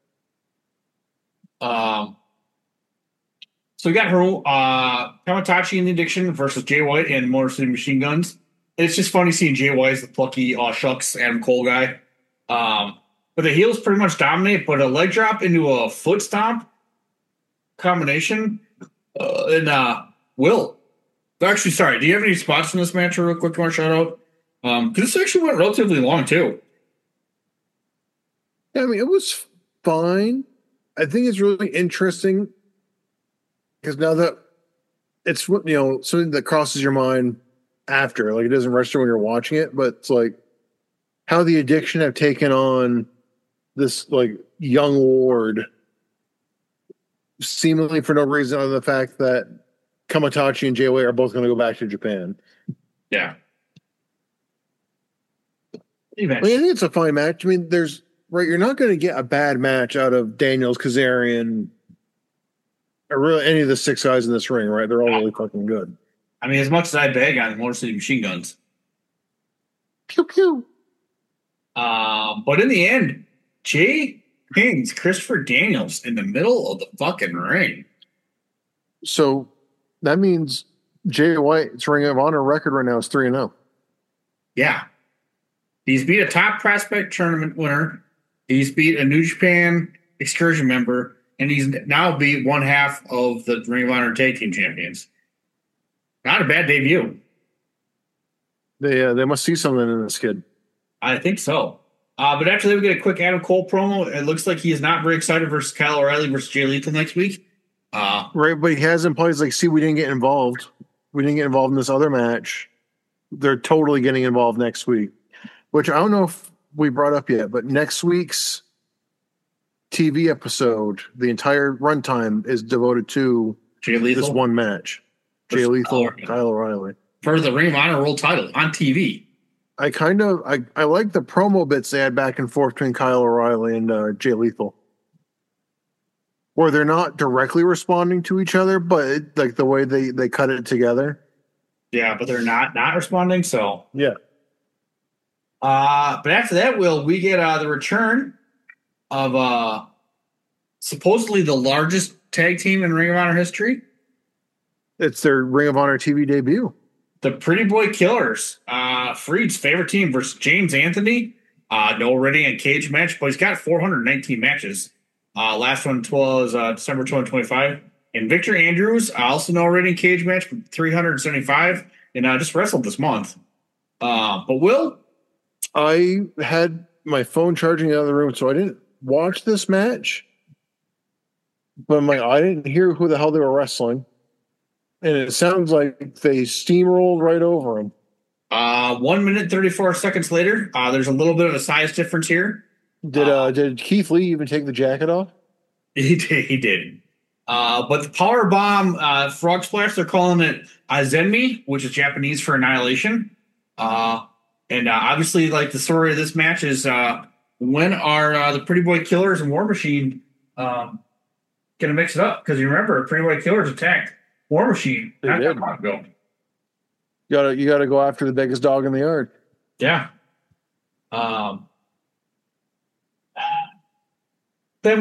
So we got Kamatachi and the Addiction versus Jay White and Motor City Machine Guns. It's just funny seeing Jay White as the plucky shucks Adam Cole guy. But the heels pretty much dominate, but a leg drop into a foot stomp combination. Will. Actually, sorry, do you have any spots in this match real quick you want to shout out? Because this actually went relatively long, too. Yeah, I mean, it was fine. I think it's really interesting because now that it's, something that crosses your mind after, like it doesn't register when you're watching it, but it's like how the Addiction have taken on this like young ward seemingly for no reason other than the fact that Kamatachi and Jay White are both going to go back to Japan. Yeah. I think it's a fine match. I mean, you're not going to get a bad match out of Daniels, Kazarian, or really any of the 6 guys in this ring, right? They're all really fucking good. I mean, as much as I bag on Motor City Machine Guns. Pew, pew. But in the end, Jay pings Christopher Daniels in the middle of the fucking ring. So that means Jay White's Ring of Honor record right now is 3-0. Yeah. He's beat a top prospect tournament winner. He's beat a New Japan excursion member. And he's now beat one half of the Ring of Honor Tag Team Champions. Not a bad debut. They must see something in this kid. I think so. But after that, we get a quick Adam Cole promo. It looks like he is not very excited versus Kyle O'Reilly versus Jay Lethal next week. Right, but he has implied, like, see, we didn't get involved. We didn't get involved in this other match. They're totally getting involved next week, which I don't know if we brought up yet, but next week's TV episode, the entire runtime is devoted to Jay Lethal? This one match. Jay Lethal, Kyle O'Reilly. For the Ring of Honor World title on TV. I like the promo bits they had back and forth between Kyle O'Reilly and Jay Lethal, where they're not directly responding to each other, but like the way they cut it together. Yeah, but they're not responding. So yeah. But after that, we get the return of supposedly the largest tag team in Ring of Honor history. It's their Ring of Honor TV debut. The Pretty Boy Killers, Freed's favorite team versus James Anthony. No ready and cage match, but he's got 419 matches. Last one was December 2025. And Victor Andrews, also no ready and cage match, 375, and just wrestled this month. But Will? I had my phone charging in the other room, so I didn't watch this match. But I'm like, I didn't hear who the hell they were wrestling. And it sounds like they steamrolled right over him. 1 minute, 34 seconds later, there's a little bit of a size difference here. Did Keith Lee even take the jacket off? He did. But the power bomb frog splash, they're calling it Zenmi, which is Japanese for annihilation. And obviously, like, the story of this match is when are the Pretty Boy Killers and War Machine going to mix it up? Because you remember, Pretty Boy Killers attacked War Machine not that long ago. You gotta go after the biggest dog in the yard. Yeah. Then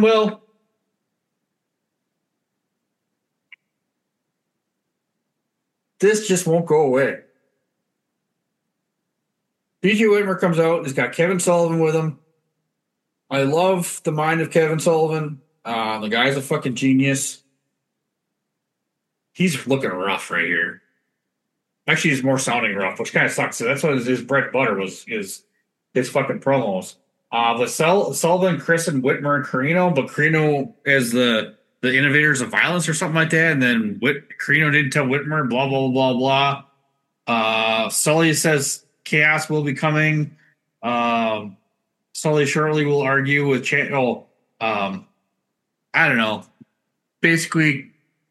this just won't go away. BJ Whitmer comes out. He's got Kevin Sullivan with him. I love the mind of Kevin Sullivan. The guy's a fucking genius. He's looking rough right here. Actually, he's more sounding rough, which kind of sucks. So that's what his bread and butter was, his fucking promos. But Sullivan, Chris, and Whitmer and Carino, but Carino is the innovators of violence or something like that. And then Carino didn't tell Whitmer, blah, blah, blah, blah. Sully says chaos will be coming. Sully shortly will argue with I don't know. Basically,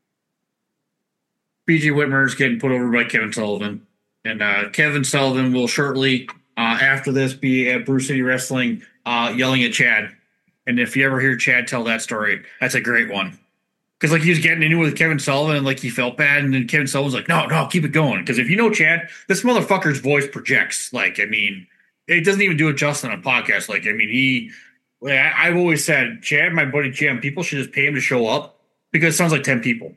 BJ Whitmer is getting put over by Kevin Sullivan. And Kevin Sullivan will shortly, after this, be at Brew City Wrestling yelling at Chad. And if you ever hear Chad tell that story, that's a great one. Because like he was getting into it with Kevin Sullivan and like he felt bad, and then Kevin Sullivan was like, no, keep it going. Because if you know Chad, this motherfucker's voice projects. Like, I mean, it doesn't even do it justice on a podcast. Like, I mean, I've always said, Chad, my buddy Jim, people should just pay him to show up because it sounds like 10 people.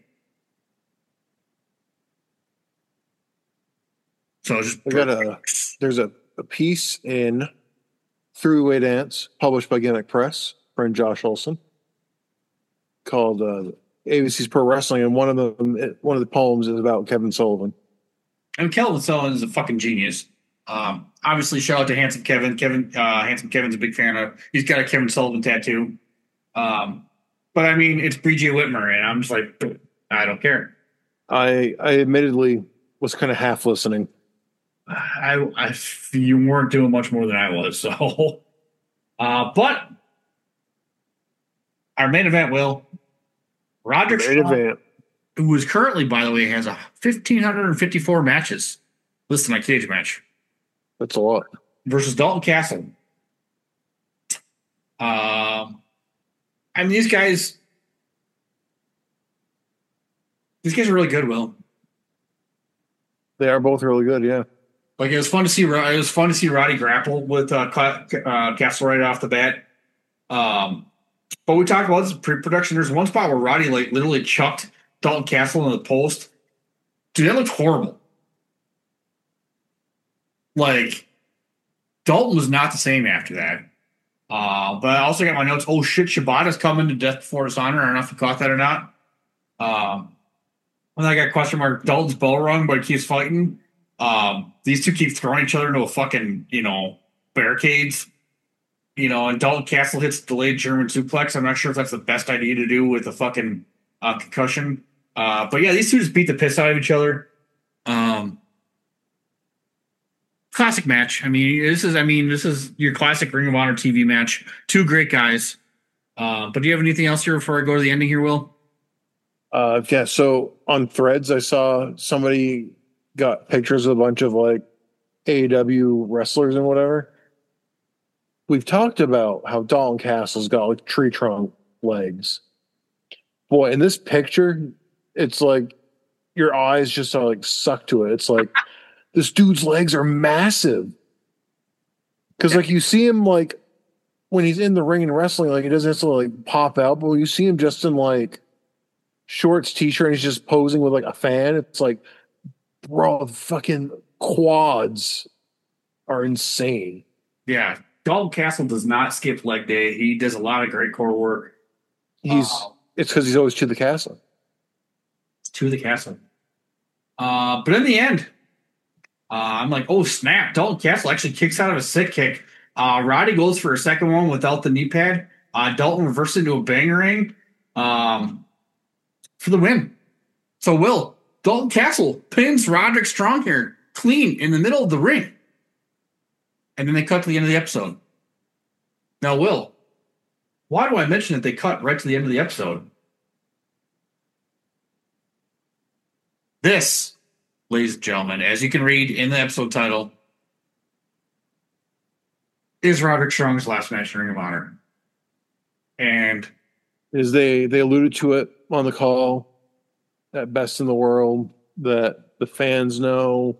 So it's just there's a piece in Three-Way Dance published by Gimmick Press, friend Josh Olson, called ABC's Pro Wrestling, and one of the poems is about Kevin Sullivan. And Kevin Sullivan is a fucking genius. Obviously, shout out to Handsome Kevin. Handsome Kevin's a big fan of. He's got a Kevin Sullivan tattoo. But I mean, it's BJ Whitmer, and I'm just like, I don't care. I admittedly was kind of half listening. You weren't doing much more than I was, so. But our main event, Will. Roderick Strong, who is currently, by the way, has 1,554 matches listed on Cage Match. That's a lot. Versus Dalton Castle. I mean, these guys are really good, Will. They are both really good, yeah. Like it was fun to see Roddy grapple with Castle right off the bat. But we talked about this pre-production. There's one spot where Roddy like literally chucked Dalton Castle in the post. Dude, that looked horrible. Like Dalton was not the same after that. But I also got my notes. Oh shit, Shibata's coming to Death Before Dishonor. I don't know if you caught that or not. And I got a question mark. Dalton's bell rung, but he keeps fighting. These two keep throwing each other into a fucking, barricades. And Dalton Castle hits delayed German suplex. I'm not sure if that's the best idea to do with a fucking concussion. But yeah, these two just beat the piss out of each other. Classic match. This is your classic Ring of Honor TV match. Two great guys. But do you have anything else here before I go to the ending here, Will? Yeah. So on Threads, I saw somebody got pictures of a bunch of like AEW wrestlers and whatever. We've talked about how Dalton Castle's got like tree trunk legs. Boy, in this picture, it's like your eyes just are like sucked to it. It's like this dude's legs are massive. Because like you see him like when he's in the ring and wrestling, like he doesn't necessarily like pop out, but when you see him just in like shorts, t-shirt, and he's just posing with like a fan, it's like, bro, the fucking quads are insane. Yeah. Dalton Castle does not skip leg day. He does a lot of great core work. It's because he's always to the castle. To the castle. But in the end, I'm like, oh snap! Dalton Castle actually kicks out of a sit kick. Roddy goes for a second one without the knee pad. Dalton reverses into a bangerang for the win. So Will, Dalton Castle pins Roderick Strong here clean in the middle of the ring. And then they cut to the end of the episode. Now, Will, why do I mention that they cut right to the end of the episode? This, ladies and gentlemen, as you can read in the episode title, is Roderick Strong's last match in Ring of Honor. And as they alluded to it on the call, at Best in the World, that the fans know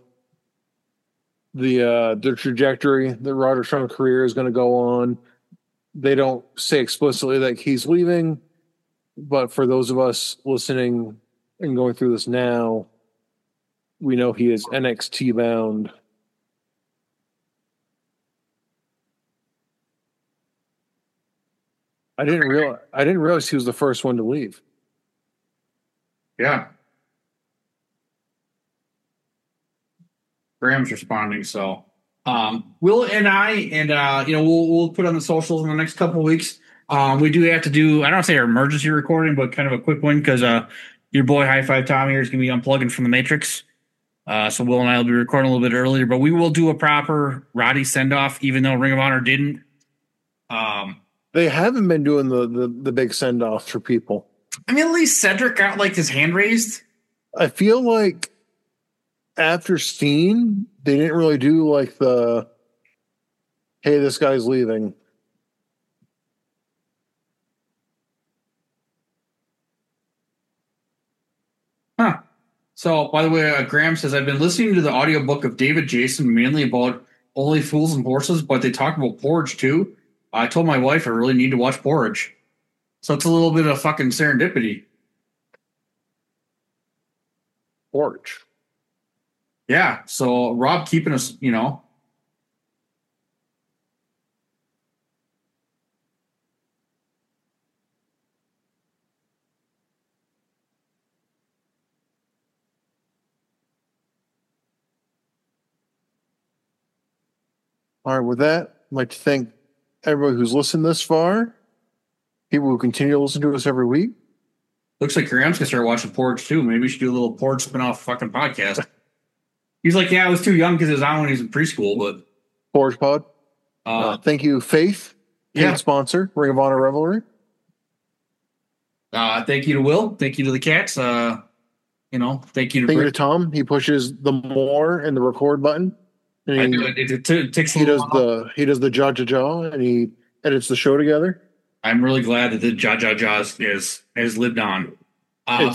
the trajectory that Roderick Strong's career is going to go on. They don't say explicitly that he's leaving, but for those of us listening and going through this now, we know he is NXT bound. I didn't realize he was the first one to leave. Yeah. Graham's responding, so Will and I, and we'll put on the socials in the next couple of weeks. We do have to do, I don't want to say our emergency recording, but kind of a quick one because your boy High Five Tom here is going to be unplugging from the Matrix. So Will and I will be recording a little bit earlier, but we will do a proper Roddy send off, even though Ring of Honor didn't. They haven't been doing the big send off for people. At least Cedric got like his hand raised. I feel like after Steen, they didn't really do like the, hey, this guy's leaving. So, by the way, Graham says, I've been listening to the audiobook of David Jason, mainly about Only Fools and Horses, but they talk about Porridge too. I told my wife I really need to watch Porridge. So it's a little bit of fucking serendipity. Porridge. Yeah, so Rob keeping us, you know. All right, with that, I'd like to thank everybody who's listened this far. People who continue to listen to us every week. Looks like Graham's gonna start watching Porridge too. Maybe we should do a little Porridge spin-off fucking podcast. He's like, yeah, I was too young because it was on when he was in preschool, but Porridge Pod. Thank you, Faith. Yeah. Sponsor, Ring of Honor Revelry. Thank you to Will. Thank you to the cats. Thank you to Thank you to Tom. He pushes the more and the record button. And I do it. It takes he does the jaw and he edits the show together. I'm really glad that the jaw has lived on. I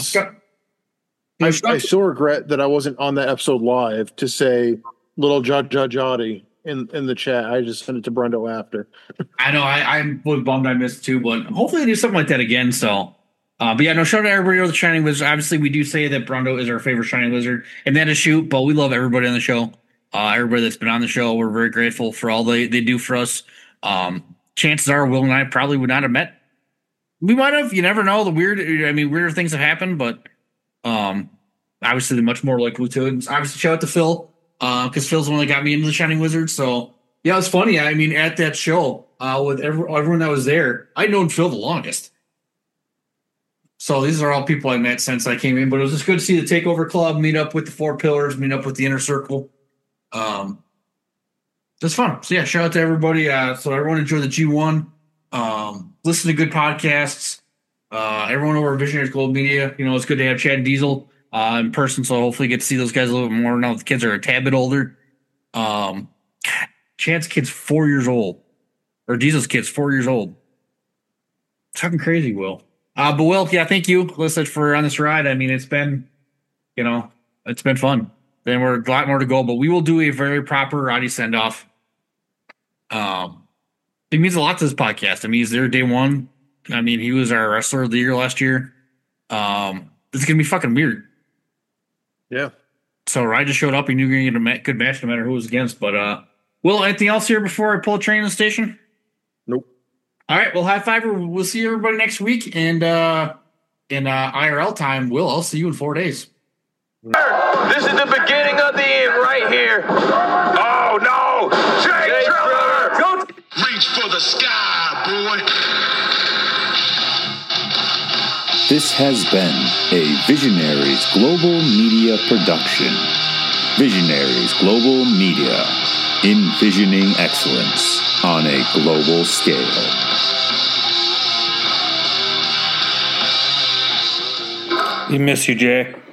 still regret that I wasn't on that episode live to say little Jotty in the chat. I just sent it to Brendo after. I know I'm bummed I missed too, but hopefully I do something like that again. So, but yeah, no, shout out to everybody over the Shining Wizard. Obviously, we do say that Brendo is our favorite Shining Wizard, and that is shoot. But we love everybody on the show. Everybody that's been on the show, we're very grateful for all they do for us. Chances are Will and I probably would not have met. We might have. You never know. Weirder things have happened, but obviously much more likely to it. Obviously, shout out to Phil because Phil's the one that got me into the Shining Wizard. So yeah, it's funny. I mean, at that show with everyone that was there, I'd known Phil the longest. So these are all people I met since I came in. But it was just good to see the Takeover Club, meet up with the Four Pillars, meet up with the Inner Circle. Just fun. So yeah, shout out to everybody. So everyone enjoy the G1. Listen to good podcasts. Everyone over at Visionaries Global Media. It's good to have Chad Diesel in person. So hopefully get to see those guys a little bit more now that the kids are a tad bit older. Chad's kid's 4 years old, or Diesel's kid's 4 years old. It's fucking crazy, Will. But Will, yeah, thank you, Alyssa, for on this ride. I mean, it's been fun. Then we're a lot more to go, but we will do a very proper Roddy send-off. It means a lot to this podcast. I mean, he's there day one. I mean, he was our wrestler of the year last year. It's going to be fucking weird. Yeah. So Roddy just showed up. He knew we were going to get a good match no matter who it was against. But, Will, anything else here before I pull a train in the station? Nope. All right, well, high five. We'll see everybody next week. And in IRL time, Will, I'll see you in 4 days. This is the beginning of the end right here. Oh, no. Jake Triller. Go. Reach for the sky, boy. This has been a Visionaries Global Media production. Visionaries Global Media, envisioning excellence on a global scale. We miss you, Jay.